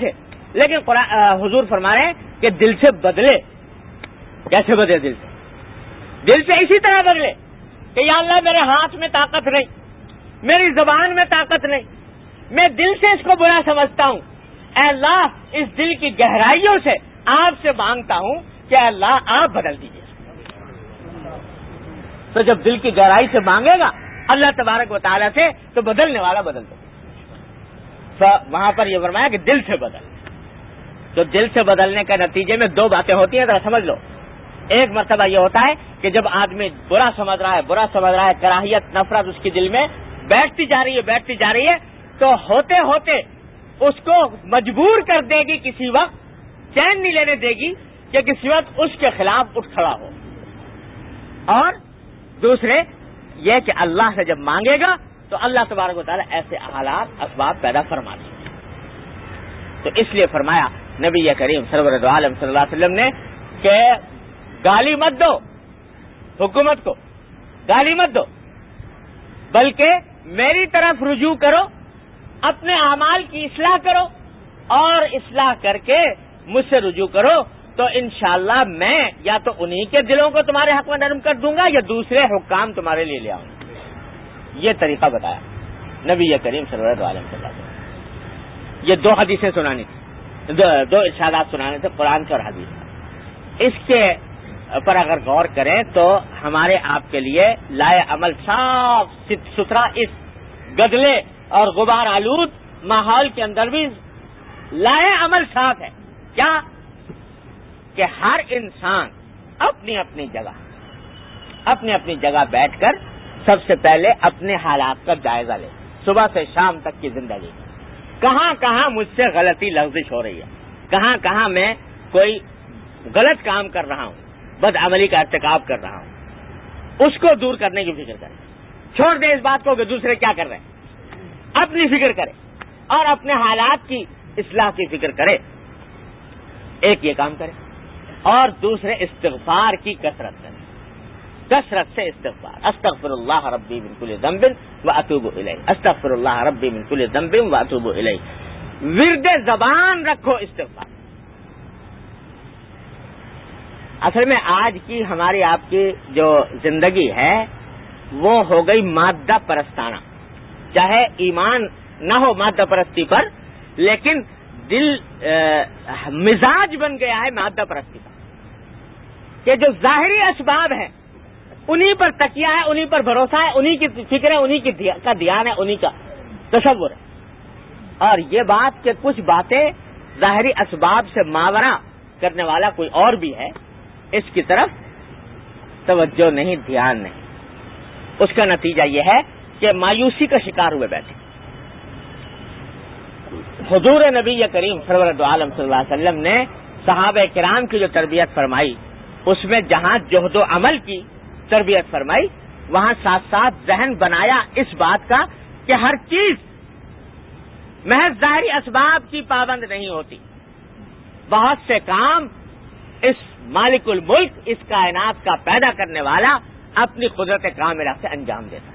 لیکن حضور فرما رہے ہیں کہ دل سے بدلے. کیسے بدلے؟ دل سے اسی طرح بدلے کہ یا اللہ میرے ہاتھ میں طاقت نہیں, میری زبان میں طاقت نہیں, میں دل سے اس کو برا سمجھتا ہوں. اے اللہ اس دل کی گہرائیوں سے آپ سے مانگتا ہوں کہ اے اللہ آپ بدل دیجیے. تو جب دل کی گہرائی سے مانگے گا اللہ تبارک و تعالیٰ سے, تو بدلنے والا بدل دے. تو وہاں پر یہ فرمایا کہ دل سے بدل. تو دل سے بدلنے کے نتیجے میں دو باتیں ہوتی ہیں, ذرا سمجھ لو. ایک مرتبہ یہ ہوتا ہے کہ جب آدمی برا سمجھ رہا ہے, کراہیت نفرت اس کے دل میں بیٹھتی جا رہی ہے, تو ہوتے ہوتے اس کو مجبور کر دے گی, کسی وقت چین نہیں لینے دے گی کہ کسی وقت اس کے خلاف اٹھ کھڑا ہو. اور دوسرے یہ کہ اللہ سے جب مانگے گا تو اللہ تبارک و تعالیٰ ایسے حالات اسباب پیدا فرما دیں. تو اس لیے فرمایا نبی کریم سرور دو عالم صلی اللہ علیہ وسلم نے کہ گالی مت دو, حکومت کو گالی مت دو, بلکہ میری طرف رجوع کرو, اپنے اعمال کی اصلاح کرو, اور اصلاح کر کے مجھ سے رجوع کرو, تو انشاءاللہ میں یا تو انہی کے دلوں کو تمہارے حق میں نرم کر دوں گا یا دوسرے حکام تمہارے لیے لے آؤں گا. یہ طریقہ بتایا نبی کریم صلی اللہ علیہ وسلم. یہ دو حدیثیں سنانی تھی, دو ارشادات سنانے تھے, قرآن کے اور حدیث. اس کے پر اگر غور کریں تو ہمارے آپ کے لیے لائے عمل صاف ستھرا اس گدلے اور غبار آلود ماحول کے اندر بھی لائے عمل صاف ہے. کیا کہ ہر انسان اپنی اپنی جگہ بیٹھ کر سب سے پہلے اپنے حالات کا جائزہ لے. صبح سے شام تک کی زندگی کہاں کہاں مجھ سے غلطی لغزش ہو رہی ہے, کہاں کہاں میں کوئی غلط کام کر رہا ہوں, بد عملی کا ارتکاب کر رہا ہوں, اس کو دور کرنے کی فکر کرے. چھوڑ دے اس بات کو کہ دوسرے کیا کر رہے ہیں, اپنی فکر کرے اور اپنے حالات کی اصلاح کی فکر کرے. ایک یہ کام کرے, اور دوسرے استغفار کی کثرت کرے, کثرت سے استغفار. استغفر اللہ ربی من کل ذنب واتوب الیہ, استغفر اللہ ربی من کل ذنب واتوب الیہ. ورد زبان رکھو استغفار. اصل میں آج کی ہماری آپ کی جو زندگی ہے وہ ہو گئی مادہ پرستانہ. چاہے ایمان نہ ہو مادہ پرستی پر, لیکن دل مزاج بن گیا ہے مادہ پرستی کا, کہ جو ظاہری اسباب ہیں انہی پر تکیہ ہے, انہی پر بھروسہ ہے, انہی کی فکر ہے, انہی کا دھیان ہے, انہی کا تصور ہے. اور یہ بات کہ کچھ باتیں ظاہری اسباب سے ماورا کرنے والا کوئی اور بھی ہے, اس کی طرف توجہ نہیں, دھیان نہیں. اس کا نتیجہ یہ ہے کہ مایوسی کا شکار ہوئے بیٹھے. حضور نبی کریم سرور دو عالم صلی اللہ علیہ وسلم نے صحابہ کرام کی جو تربیت فرمائی, اس میں جہاں جہد و عمل کی تربیت فرمائی, وہاں ساتھ ساتھ ذہن بنایا اس بات کا کہ ہر چیز محض ظاہری اسباب کی پابند نہیں ہوتی. بہت سے کام اس مالک الملک, اس کائنات کا پیدا کرنے والا اپنی قدرت کاملہ سے انجام دیتا ہے.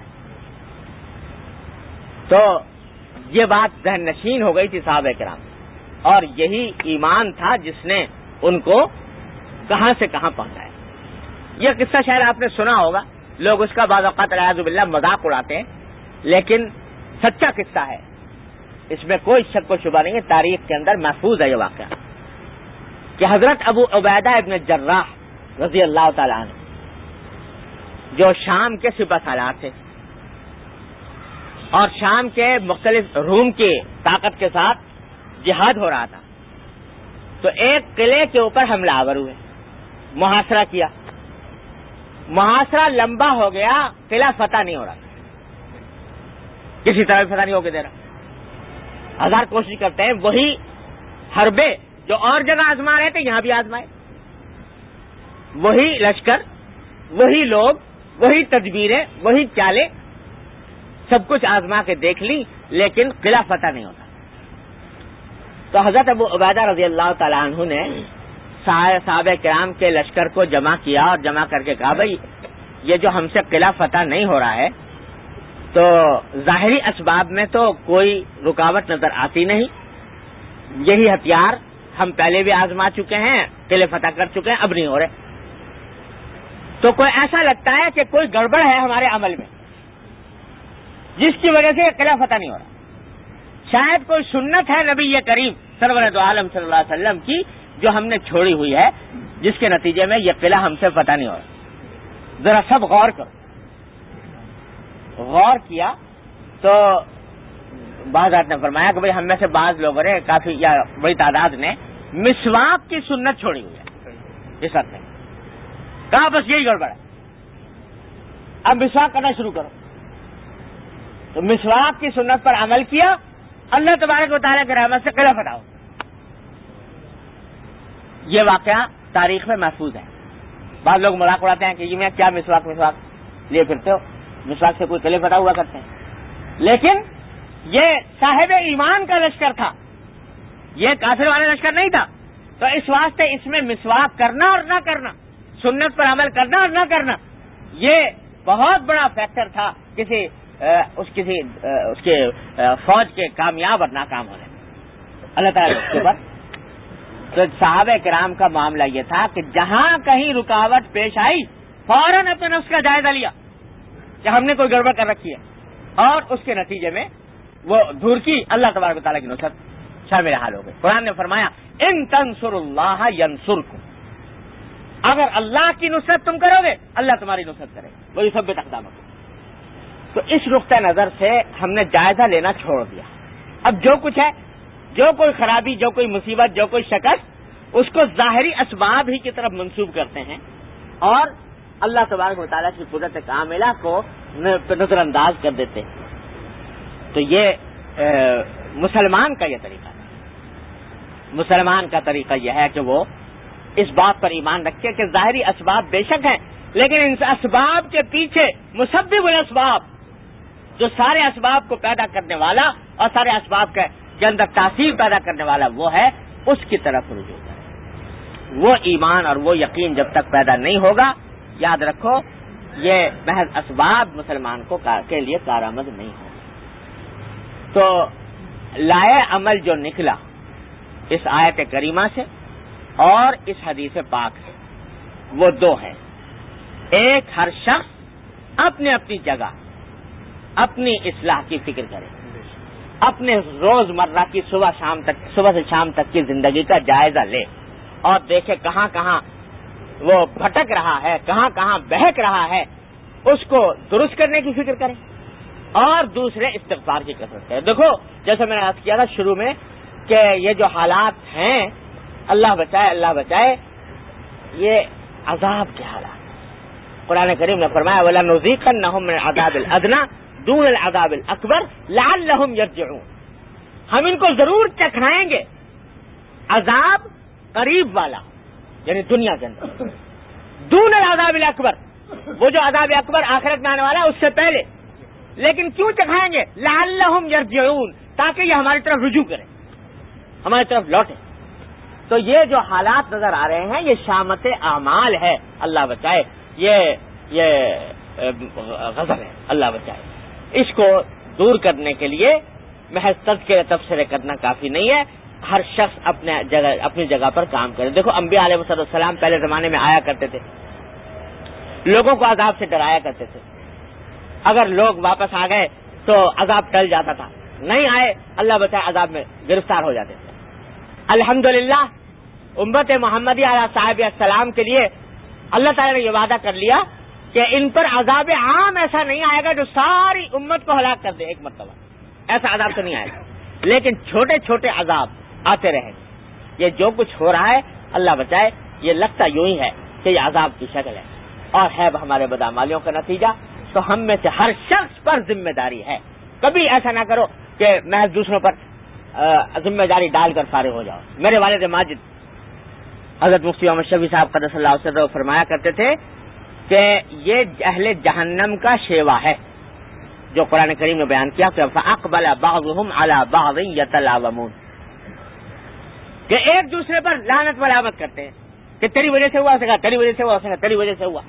تو یہ بات ذہن نشین ہو گئی تھی صحابہ کرام, اور یہی ایمان تھا جس نے ان کو کہاں سے کہاں پہنچایا. یہ قصہ شاید آپ نے سنا ہوگا, لوگ اس کا بعض اوقات اعوذ باللہ مذاق اڑاتے ہیں, لیکن سچا قصہ ہے, اس میں کوئی شک و شبہ نہیں ہے, تاریخ کے اندر محفوظ ہے یہ واقعہ, کہ حضرت ابو عبیدہ ابن جراح رضی اللہ تعالیٰ عنہ, جو شام کے سپہ سالار تھے اور شام کے مختلف روم کی طاقت کے ساتھ جہاد ہو رہا تھا, تو ایک قلعے کے اوپر حملہ آور ہوئے, محاصرہ کیا, محاصرہ لمبا ہو گیا, قلعہ فتح نہیں ہو رہا, کسی طرح فتح نہیں ہو کے دے رہا. ہزار کوشش کرتے ہیں, وہی حربے جو اور جگہ آزما رہے تھے یہاں بھی آزمائے, وہی لشکر, وہی لوگ, وہی تدبیریں, وہی چالیں, سب کچھ آزما کے دیکھ لی, لیکن قلعہ فتح نہیں ہوتا. تو حضرت ابو عبیدہ رضی اللہ تعالیٰ عنہ نے صحابہ کرام کے لشکر کو جمع کیا, اور جمع کر کے کہا بھائی یہ جو ہم سے قلعہ فتح نہیں ہو رہا ہے, تو ظاہری اسباب میں تو کوئی رکاوٹ نظر آتی نہیں, یہی ہتھیار ہم پہلے بھی آزما چکے ہیں، قلعے فتح کر چکے ہیں، اب نہیں ہو رہے. تو کوئی ایسا لگتا ہے کہ کوئی گڑبڑ ہے ہمارے عمل میں جس کی وجہ سے یہ قلعہ فتح نہیں ہو رہا. شاید کوئی سنت ہے نبی کریم سرور دو عالم صلی اللہ علیہ وسلم کی جو ہم نے چھوڑی ہوئی ہے، جس کے نتیجے میں یہ قلعہ ہم سے فتح نہیں ہو رہا. ذرا سب غور کرو. غور کیا تو بعض نے فرمایا کہ بھئی ہم میں سے بعض لوگوں نے کافی یا بڑی تعداد نے مسواک کی سنت چھوڑی ہوئی ہے. اس وقت میں کہا بس یہی گڑبڑ ہے، اب مسواک کرنا شروع کرو. تو مسواک کی سنت پر عمل کیا، اللہ تبارک و تعالیٰ کی رحمت سے قلعہ فتح ہو. یہ واقعہ تاریخ میں محفوظ ہے. بعض لوگ مذاق اڑاتے ہیں کہ یہ میں کیا مسواک لیے پھرتے ہو، مسواک سے کوئی قلعے فتح ہوا کرتے ہیں. لیکن یہ صاحب ایمان کا لشکر تھا، یہ کافر والا لشکر نہیں تھا. تو اس واسطے اس میں مسواک کرنا اور نہ کرنا، سنت پر عمل کرنا اور نہ کرنا، یہ بہت بڑا فیکٹر تھا اس کے فوج کے کامیاب اور ناکام ہونے میں. اللہ تعالیٰ اس کے اوپر تو صحابہ کرام کا معاملہ یہ تھا کہ جہاں کہیں رکاوٹ پیش آئی فوراً اپنے نفس کا جائزہ لیا کہ ہم نے کوئی گڑبڑ کر رکھی ہے، اور اس کے نتیجے میں وہ دور کی اللہ تبارک و تعالیٰ کی نصرت شامل حال ہو گئی. قرآن نے فرمایا ان تنصر اللہ ینصرکم، اگر اللہ کی نصرت تم کرو گے اللہ تمہاری نصرت کرے گا، وہی سب اقدامات. تو اس نقطۂ نظر سے ہم نے جائزہ لینا چھوڑ دیا. اب جو کچھ ہے، جو کوئی خرابی، جو کوئی مصیبت، جو کوئی شکست، اس کو ظاہری اسباب ہی کی طرف منسوب کرتے ہیں اور اللہ تبارک و تعالیٰ کی قدرت کاملہ کو نظر انداز کر دیتے ہیں. تو یہ مسلمان کا یہ طریقہ ہے. مسلمان کا طریقہ یہ ہے کہ وہ اس بات پر ایمان رکھے کہ ظاہری اسباب بے شک ہیں، لیکن ان اسباب کے پیچھے مسبب الاسباب، جو سارے اسباب کو پیدا کرنے والا اور سارے اسباب کے اندر تاثیر پیدا کرنے والا وہ ہے، اس کی طرف رجوع کرے. وہ ایمان اور وہ یقین جب تک پیدا نہیں ہوگا، یاد رکھو یہ محض اسباب مسلمان کے لیے کارآمد نہیں ہو. تو لائے عمل جو نکلا اس آیت کریمہ سے اور اس حدیث پاک سے وہ دو ہیں. ایک، ہر شخص اپنے اپنی جگہ اپنی اصلاح کی فکر کرے، اپنے روز مرہ کی صبح سے شام تک کی زندگی کا جائزہ لے اور دیکھے کہاں کہاں وہ بھٹک رہا ہے، کہاں کہاں بہک رہا ہے، اس کو درست کرنے کی فکر کریں. اور دوسرے استغفار کی کثرت کریں. دیکھو جیسے میں نے عرض کیا تھا شروع میں کہ یہ جو حالات ہیں، اللہ بچائے اللہ بچائے، یہ عذاب کے حالات. قرآن کریم نے فرمایا وَلَنُذِيقَنَّهُم مِّنَ الْعَذَابِ الْأَدْنَىٰ دُونَ الْعَذَابِ الْأَكْبَرِ لَعَلَّهُمْ يَرْجِعُونَ. ہم ان کو ضرور چکھائیں گے عذاب قریب والا، یعنی دنیا کے اندر، دون العذاب الاکبر، وہ جو عذاب اکبر آخرت میں آنے والا ہے اس سے پہلے. لیکن کیوں چکھائیں گے؟ لعلہم یرجعون، تاکہ یہ ہماری طرف رجوع کریں، ہماری طرف لوٹیں. تو یہ جو حالات نظر آ رہے ہیں یہ شامت اعمال ہے، اللہ بچائے، یہ غضب ہے، اللہ بچائے. اس کو دور کرنے کے لیے محض تذکرے تبصرے کرنا کافی نہیں ہے. ہر شخص اپنی جگہ پر کام کرے. دیکھو انبیاء علیہ السلام پہلے زمانے میں آیا کرتے تھے، لوگوں کو عذاب سے ڈرایا کرتے تھے. اگر لوگ واپس آ گئے تو عذاب ٹل جاتا تھا، نہیں آئے اللہ بچائے عذاب میں گرفتار ہو جاتے تھے. الحمدللہ امت محمدی علیہ صاحب السلام کے لیے اللہ تعالیٰ نے یہ وعدہ کر لیا کہ ان پر عذاب عام ایسا نہیں آئے گا جو ساری امت کو ہلاک کر دے ایک مرتبہ. ایسا عذاب تو نہیں آئے گا، لیکن چھوٹے چھوٹے عذاب آتے رہیں. یہ جو کچھ ہو رہا ہے اللہ بچائے، یہ لگتا یوں ہی ہے کہ یہ عذاب کی شکل ہے اور ہے ہمارے بدعمالیوں کا نتیجہ. تو ہم میں سے ہر شخص پر ذمہ داری ہے. کبھی ایسا نہ کرو کہ محض دوسروں پر ذمہ داری ڈال کر فارغ ہو جاؤ. میرے والد ماجد حضرت مفتی محمد شفیع صاحب قدس اللہ علیہ فرمایا کرتے تھے کہ یہ اہل جہنم کا شیوا ہے جو قرآن کریم نے بیان کیا کہ فَأَقْبَلَ بَعْضُهُمْ عَلَى بَعْضٍ يَتَلَاوَمُونَ، کہ ایک دوسرے پر لعنت ملامت کرتے ہیں کہ تیری وجہ سے ہوا، سکا تیری وجہ سے ہوا، سکا تیری وجہ سے ہوا.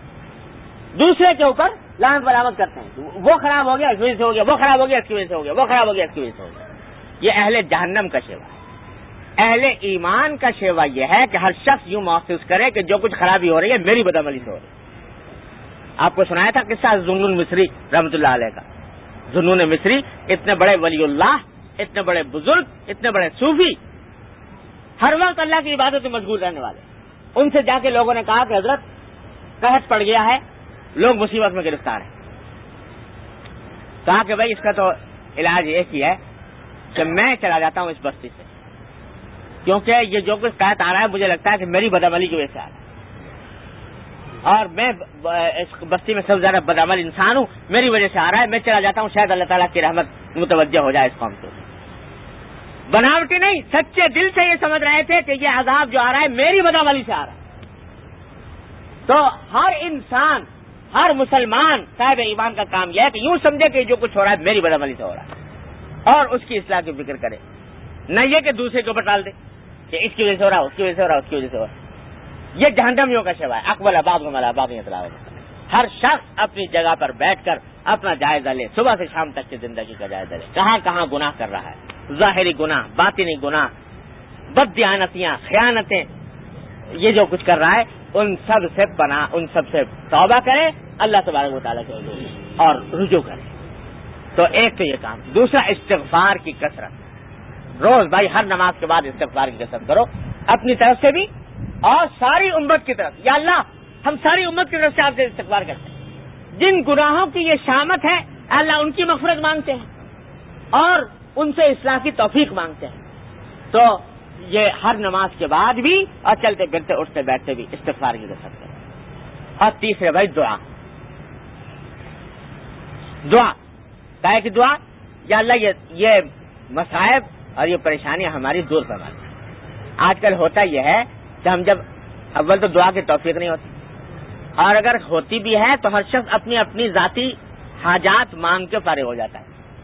دوسرے کے اوپر لعنت ملامت کرتے ہیں، وہ خراب ہو گیا اس وجہ سے ہو گیا، وہ خراب ہو گیا اس کی وجہ سے ہو گیا، وہ خراب ہو گیا اس کی وجہ سے ہو گیا. یہ اہل جہنم کا شیوا ہے. اہل ایمان کا شیوا یہ ہے کہ ہر شخص یوں محسوس کرے کہ جو کچھ خرابی ہو رہی ہے میری بدعملی سے ہو رہی ہے. آپ کو سنایا تھا قصہ ذوالنون مصری رحمۃ اللہ علیہ کا. ذوالنون مصری اتنے بڑے ولی اللہ، اتنے بڑے بزرگ، اتنے بڑے صوفی، ہر وقت اللہ کی عبادت میں مشغول رہنے والے. ان سے جا کے لوگوں نے کہا کہ حضرت قحط پڑ گیا ہے، لوگ مصیبت میں گرفتار ہیں. کہا کہ بھائی اس کا تو علاج ایک ہی ہے کہ میں چلا جاتا ہوں اس بستی سے، کیونکہ یہ جو کچھ قحط آ رہا ہے مجھے لگتا ہے کہ میری بدعملی کی وجہ سے آ رہا ہے، اور میں اس بستی میں سب سے زیادہ بدعمل انسان ہوں، میری وجہ سے آ رہا ہے. میں چلا جاتا ہوں، شاید اللہ تعالیٰ کی رحمت متوجہ ہو جائے اس قوم کو. بناوٹی نہیں، سچے دل سے یہ سمجھ رہے تھے کہ یہ عذاب جو آ رہا ہے میری بدعملی سے آ رہا ہے. تو ہر انسان، ہر مسلمان صاحب ایمان کا کام یہ ہے کہ یوں سمجھے کہ جو کچھ ہو رہا ہے میری بدعملی سے ہو رہا ہے، اور اس کی اصلاح کی فکر کرے، نہ یہ کہ دوسرے کے اوپر ڈال دے کہ اس کی وجہ سے ہو رہا، اس کی وجہ سے ہو رہا، اس کی وجہ سے ہو رہا. یہ جہنمیوں کا شیوا ہے. اقبل آباد میں ملا باغ اطلاع. ہر شخص اپنی جگہ پر بیٹھ کر اپنا جائزہ لے، صبح سے شام تک کی زندگی کا جائزہ لے. کہاں کہاں گناہ کر رہا ہے، ظاہری گناہ، باطنی گناہ، بددیانتیاں، خیانتیں، یہ جو کچھ کر رہا ہے ان سب سے پناہ، ان سب سے توبہ کرے، اللہ تبارک و تعالیٰ کے حضور اور رجوع کرے. تو ایک تو یہ کام. دوسرا استغفار کی کثرت. روز بھائی ہر نماز کے بعد استغفار کی کثرت کرو، اپنی طرف سے بھی اور ساری امت کی طرف. یا اللہ ہم ساری امت کی طرف سے آپ سے استغفار کرتے ہیں، جن گناہوں کی یہ شامت ہے اللہ ان کی مغفرت مانگتے ہیں اور ان سے اصلاح کی توفیق مانگتے ہیں. تو یہ ہر نماز کے بعد بھی اور چلتے پھرتے اٹھتے بیٹھتے بھی استغفار کی کثرت کریں. اور تیسرے بھائی دعا. دعا کہے کہ دعا یا اللہ یہ مصائب اور یہ پریشانیاں ہماری دور فرما دیں. آج کل ہوتا یہ ہے کہ ہم جب اول تو دعا کی توفیق نہیں ہوتی، اور اگر ہوتی بھی ہے تو ہر شخص اپنی اپنی ذاتی حاجات مانگ کے فارغ ہو جاتا ہے.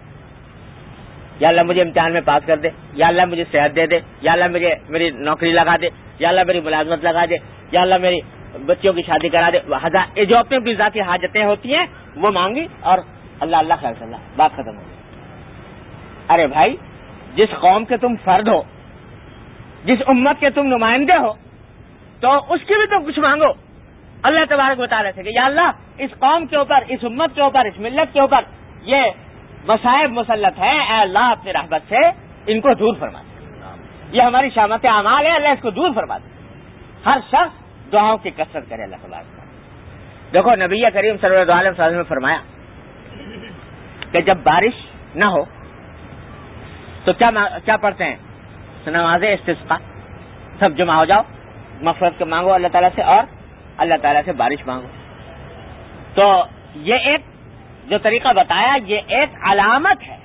یا اللہ مجھے امتحان میں پاس کر دے، یا اللہ مجھے صحت دے دے، یا اللہ میری نوکری لگا دے، یا اللہ میری ملازمت لگا دے، یا اللہ میری بچیوں کی شادی کرا دے. یہ جو اپنی اپنی ذاتی حاجتیں ہوتی ہیں وہ مانگی اور اللہ اللہ خیر صلی اللہ، بات ختم ہو گئی. ارے بھائی جس قوم کے تم فرد ہو، جس امت کے تم نمائندے ہو، تو اس کی بھی تو کچھ مانگو اللہ تبارک و تعالیٰ سے کہ یا اللہ اس قوم کے اوپر، اس امت کے اوپر، اس ملت کے اوپر یہ مصائب مسلط ہے، اے اللہ اپنی رحمت سے ان کو دور فرما دے. یہ ہماری شامت اعمال ہے، اللہ اس کو دور فرما دے. ہر شخص دعاؤں کی کثرت کرے اللہ تبارک. دیکھو نبی کریم صلی اللہ علیہ وسلم نے فرمایا کہ جب بارش نہ ہو تو کیا پڑھتے ہیں؟ نماز استسقاء. سب جمع ہو جاؤ، مغفرت کے مانگو اللہ تعالیٰ سے اور اللہ تعالیٰ سے بارش مانگو. تو یہ ایک جو طریقہ بتایا یہ ایک علامت ہے.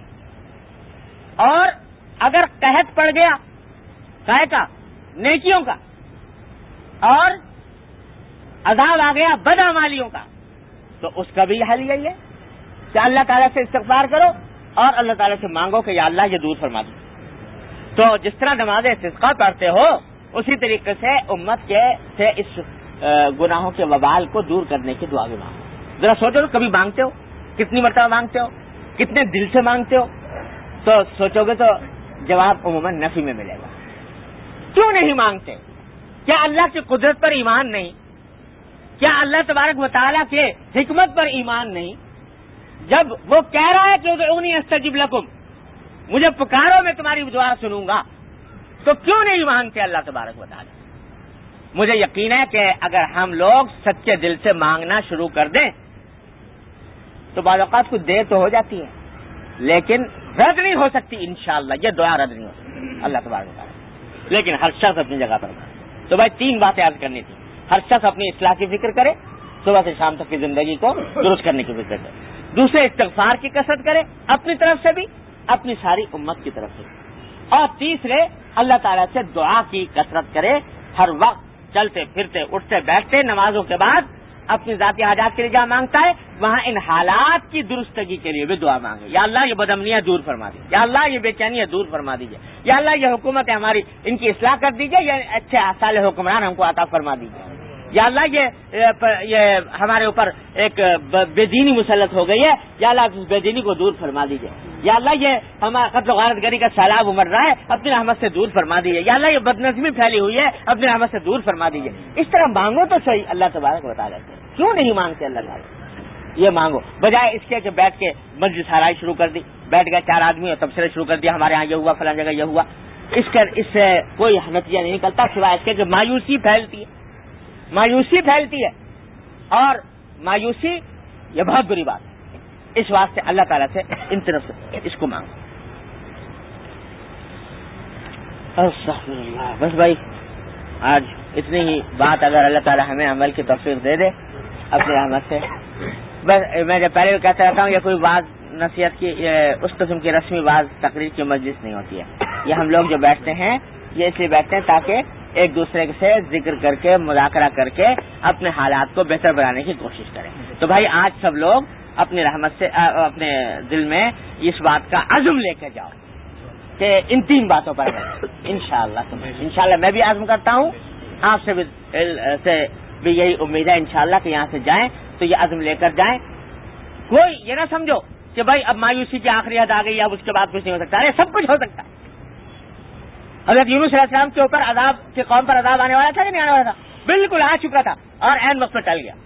اور اگر قحط پڑ گیا کائے کا، نیکیوں کا، اور عذاب آ گیا بدعمالیوں کا، تو اس کا بھی حل یہی ہے کہ اللہ تعالیٰ سے استغفار کرو اور اللہ تعالیٰ سے مانگو کہ یا اللہ یہ دور فرما دو. تو جس طرح نماز استسقاء پڑھتے ہو اسی طریقے سے امت کے سے اس گناہوں کے وبال کو دور کرنے کی دعا بھی مانگو. ذرا سوچو کبھی مانگتے ہو، کتنی مرتبہ مانگتے ہو، کتنے دل سے مانگتے ہو؟ تو سوچو گے تو جواب عموماً نفی میں ملے گا. کیوں نہیں مانگتے؟ کیا اللہ کی قدرت پر ایمان نہیں؟ کیا اللہ تبارک و تعالیٰ کے حکمت پر ایمان نہیں؟ جب وہ کہہ رہا ہے کہ ادعونی استجب لکم، مجھے پکارو میں تمہاری دعا سنوں گا، تو کیوں نہیں مانگتے اللہ تبارک و تعالیٰ؟ مجھے یقین ہے کہ اگر ہم لوگ سچے دل سے مانگنا شروع کر دیں تو بعض اوقات کچھ دیر تو ہو جاتی ہے لیکن رد نہیں ہو سکتی. انشاءاللہ یہ دعا رد نہیں ہو سکتی اللہ تبارک و تعالیٰ. لیکن ہر شخص اپنی جگہ پر. تو بھائی 3 باتیں عرض کرنی تھی. ہر شخص اپنی اصلاح کی فکر کرے، صبح سے شام تک کی زندگی کو درست کرنے کی فکر کرے. دوسرے استغفار کی کثرت کرے اپنی طرف سے بھی، اپنی ساری امت کی طرف سے. اور تیسرے اللہ تعالیٰ سے دعا کی کثرت کرے، ہر وقت چلتے پھرتے اٹھتے بیٹھتے نمازوں کے بعد اپنی ذاتی حاجات کے لیے جہاں مانگتا ہے وہاں ان حالات کی درستگی کے لیے بھی دعا مانگے. یا اللہ یہ بدامنیاں دور فرما دیجیے، یا اللہ یہ بے چینیاں دور فرما دیجیے، یا اللہ یہ حکومت ہے ہماری ان کی اصلاح کر دیجیے، یا اچھے صالح حکمران ہم کو عطا فرما دیجیے. یا اللہ یہ ہمارے اوپر ایک بے دینی مسلط ہو گئی ہے، یا اللہ اس بے دینی کو دور فرما دیجیے، یا اللہ یہ ہمارا قتل و غارت گری کا سیلاب امڑ رہا ہے، اپنی رحمت سے دور فرما دیجیے، یا اللہ یہ بدنظمی پھیلی ہوئی ہے، اپنی رحمت سے دور فرما دیجیے۔ اس طرح مانگو تو صحیح، اللہ تبارک و تعالیٰ سے کیوں نہیں مانگتے اللہ تعالیٰ؟ یہ مانگو بجائے اس کے کہ بیٹھ کے مجلس ہرائی شروع کر دی، بیٹھ گئے 4 آدمی اور تبصرے شروع کر دیا، ہمارے یہاں یہ ہوا، فلاں جگہ یہ ہوا۔ اس سے کوئی نتیجہ نہیں نکلتا سوائے اس کے کہ مایوسی پھیلتی ہے، اور مایوسی یہ بہت بری بات ہے۔ اس واسطے اللہ تعالیٰ سے ان طرف سے اس کو مانگو۔ استغفر اللہ۔ بس بھائی آج اتنی ہی بات، اگر اللہ تعالیٰ ہمیں عمل کی توفیق دے دے اپنی رحمت سے۔ بس میں جب پہلے بھی کہتا رہتا ہوں، یہ کوئی واعظ نصیحت کی اس قسم کی رسمی واعظ تقریر کی مجلس نہیں ہوتی ہے۔ یہ ہم لوگ جو بیٹھتے ہیں یہ اس لیے بیٹھتے ہیں تاکہ ایک دوسرے سے ذکر کر کے، مذاکرہ کر کے اپنے حالات کو بہتر بنانے کی کوشش کریں۔ تو بھائی آج سب لوگ اپنی رحمت سے اپنے دل میں اس بات کا عزم لے کے جاؤ کہ ان 3 باتوں پر انشاءاللہ میں بھی عزم کرتا ہوں، آپ سے بھی یہی امید ہے انشاءاللہ کہ یہاں سے جائیں تو یہ عزم لے کر جائیں۔ کوئی یہ نہ سمجھو کہ بھائی اب مایوسی کی آخری حد آ گئی، اب اس کے بعد کچھ نہیں ہو سکتا۔ ارے سب کچھ ہو سکتا ہے۔ حضرت یونس علیہ السلام کے اوپر عذاب کی قوم پر عذاب آنے والا تھا کہ نہیں آنے والا تھا؟ بالکل آ چکا تھا، اور عین وقت پہ ٹل گیا،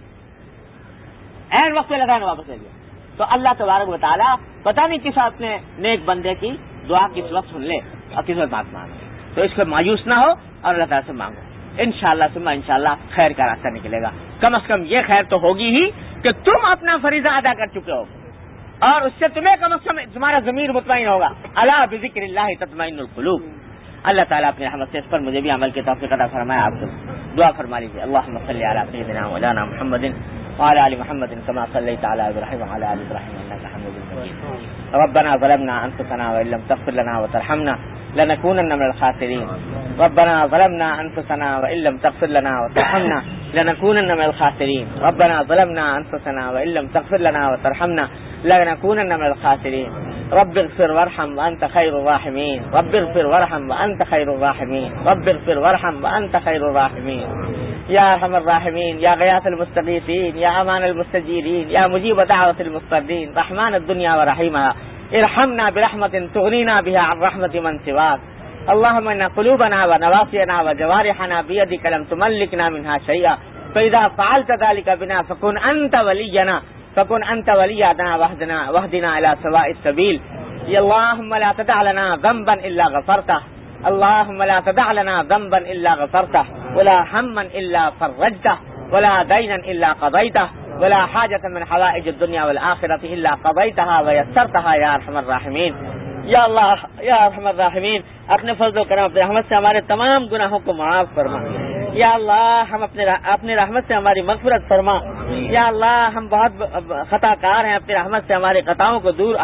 عین وقت پہ لگانے واپس لے گیا۔ تو اللہ تبارک و تعالیٰ پتہ نہیں کس اپنے نیک بندے کی دعا کس وقت سن لے اور کس وقت بات مانگے۔ تو اس کو مایوس نہ ہو اور اللہ تعالیٰ سے مانگو، انشاءاللہ ثم انشاءاللہ خیر کا راستہ نکلے گا۔ کم از کم یہ خیر تو ہوگی ہی کہ تم اپنا فریضہ ادا کر چکے ہو، اور اس سے تمہیں کم از کم تمہارا ضمیر مطمئن ہوگا۔ الا بذکر اللہ تطمئن القلوب۔ اللہ تعالیٰ اپنی رحمت سے اس پر مجھے بھی عمل کی توفیق عطا فرمائے۔ آپ کو دعا فرما لیجیے۔ اللہم صلی علی سیدنا مولانا محمد وعلی آل محمد کما صلیت علی ابراہیم وعلی آل ابراہیم انک حمید مجید۔ ربنا ظلمنا انفسنا وان لم تغفر لنا وترحمنا لنكونن من الخاسرين۔ ربنا ظلمنا انفسنا وان لم تغفر لنا وترحمنا لنكونن من الخاسرين۔ ربنا ظلمنا انفسنا وان لم تغفر لنا وترحمنا لنكونن من الخاسرين۔ رب اغفر وارحم وانت خير الراحمين۔ رب اغفر وارحم وانت خير الراحمين۔ رب اغفر وارحم وانت خير الراحمين۔ يا ارحم الراحمين، يا غياث المستغيثين، يا امان المستجيرين، يا مجيب دعوة المضطرين، رحمن الدنيا ورحيمها، ارحمنا برحمة تغنينا بها عن رحمة من سواك۔ اللهم ان قلوبنا ونواصينا وجوارحنا بيدك لم تملكنا منها شيئا، فإذا فعلت ذلك بنا فكن أنت ولينا، فكن أنت ولينا واهدنا إلى سواء السبيل۔ يا اللهم لا تدع لنا ذنبا إلا غفرته، اللهم لا تدع لنا ذنبا إلا غفرته، ولا هما إلا فرجته، ولا دينا إلا قضيته، ولا حاجة من حوائج الدنيا والآخرة إلا قضيتها ويسرتها يا أرحم الراحمين۔ یا اللہ یا ارحم الراحمین، اپنے فضل و کرم اپنے رحمت سے ہمارے تمام گناہوں کو معاف فرما۔ یا اللہ ہم اپنے رحمت سے ہماری مغفرت فرما۔ یا اللہ ہم بہت خطا کار ہیں، اپنی رحمت سے ہمارے خطاؤں کو دور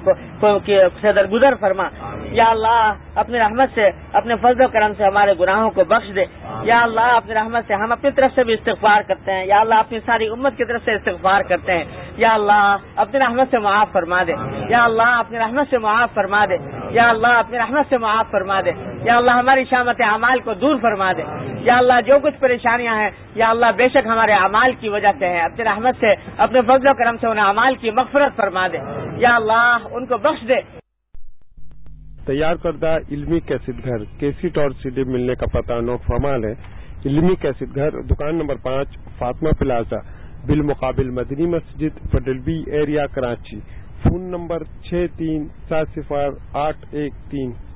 سے درگزر فرما۔ یا اللہ اپنی رحمت سے اپنے فضل و کرم سے ہمارے گناہوں کو بخش دے۔ یا اللہ اپنی رحمت سے ہم اپنی طرف سے بھی استغفار کرتے ہیں، یا اللہ اپنی ساری امت کی طرف سے استغفار کرتے ہیں۔ یا اللہ اپنی رحمت سے معاف فرما دے۔ یا اللہ اپنی رحمت سے معاف فرما دے۔ یا اللہ اپنی رحمت سے معاف فرما دے۔ یا اللہ ہماری شامت اعمال کو دور فرما دے۔ یا اللہ جو کچھ پریشانیاں ہیں یا اللہ بے شک ہمارے اعمال کی وجہ سے ہیں، اپنی رحمت سے اپنے فضل و کرم سے انہیں اعمال کی مغفرت فرما دے۔ یا اللہ ان کو بخش دے۔ تیار کردہ علمی کیسٹ گھر کیسٹ اور CD ملنے کا پتہ نوٹ فرما لیں۔ علمی کیسٹ گھر، دکان نمبر 5، فاطمہ پلازا، بالمقابل Madni Masjid, Federal B Area, Karachi. Phone number 6370 813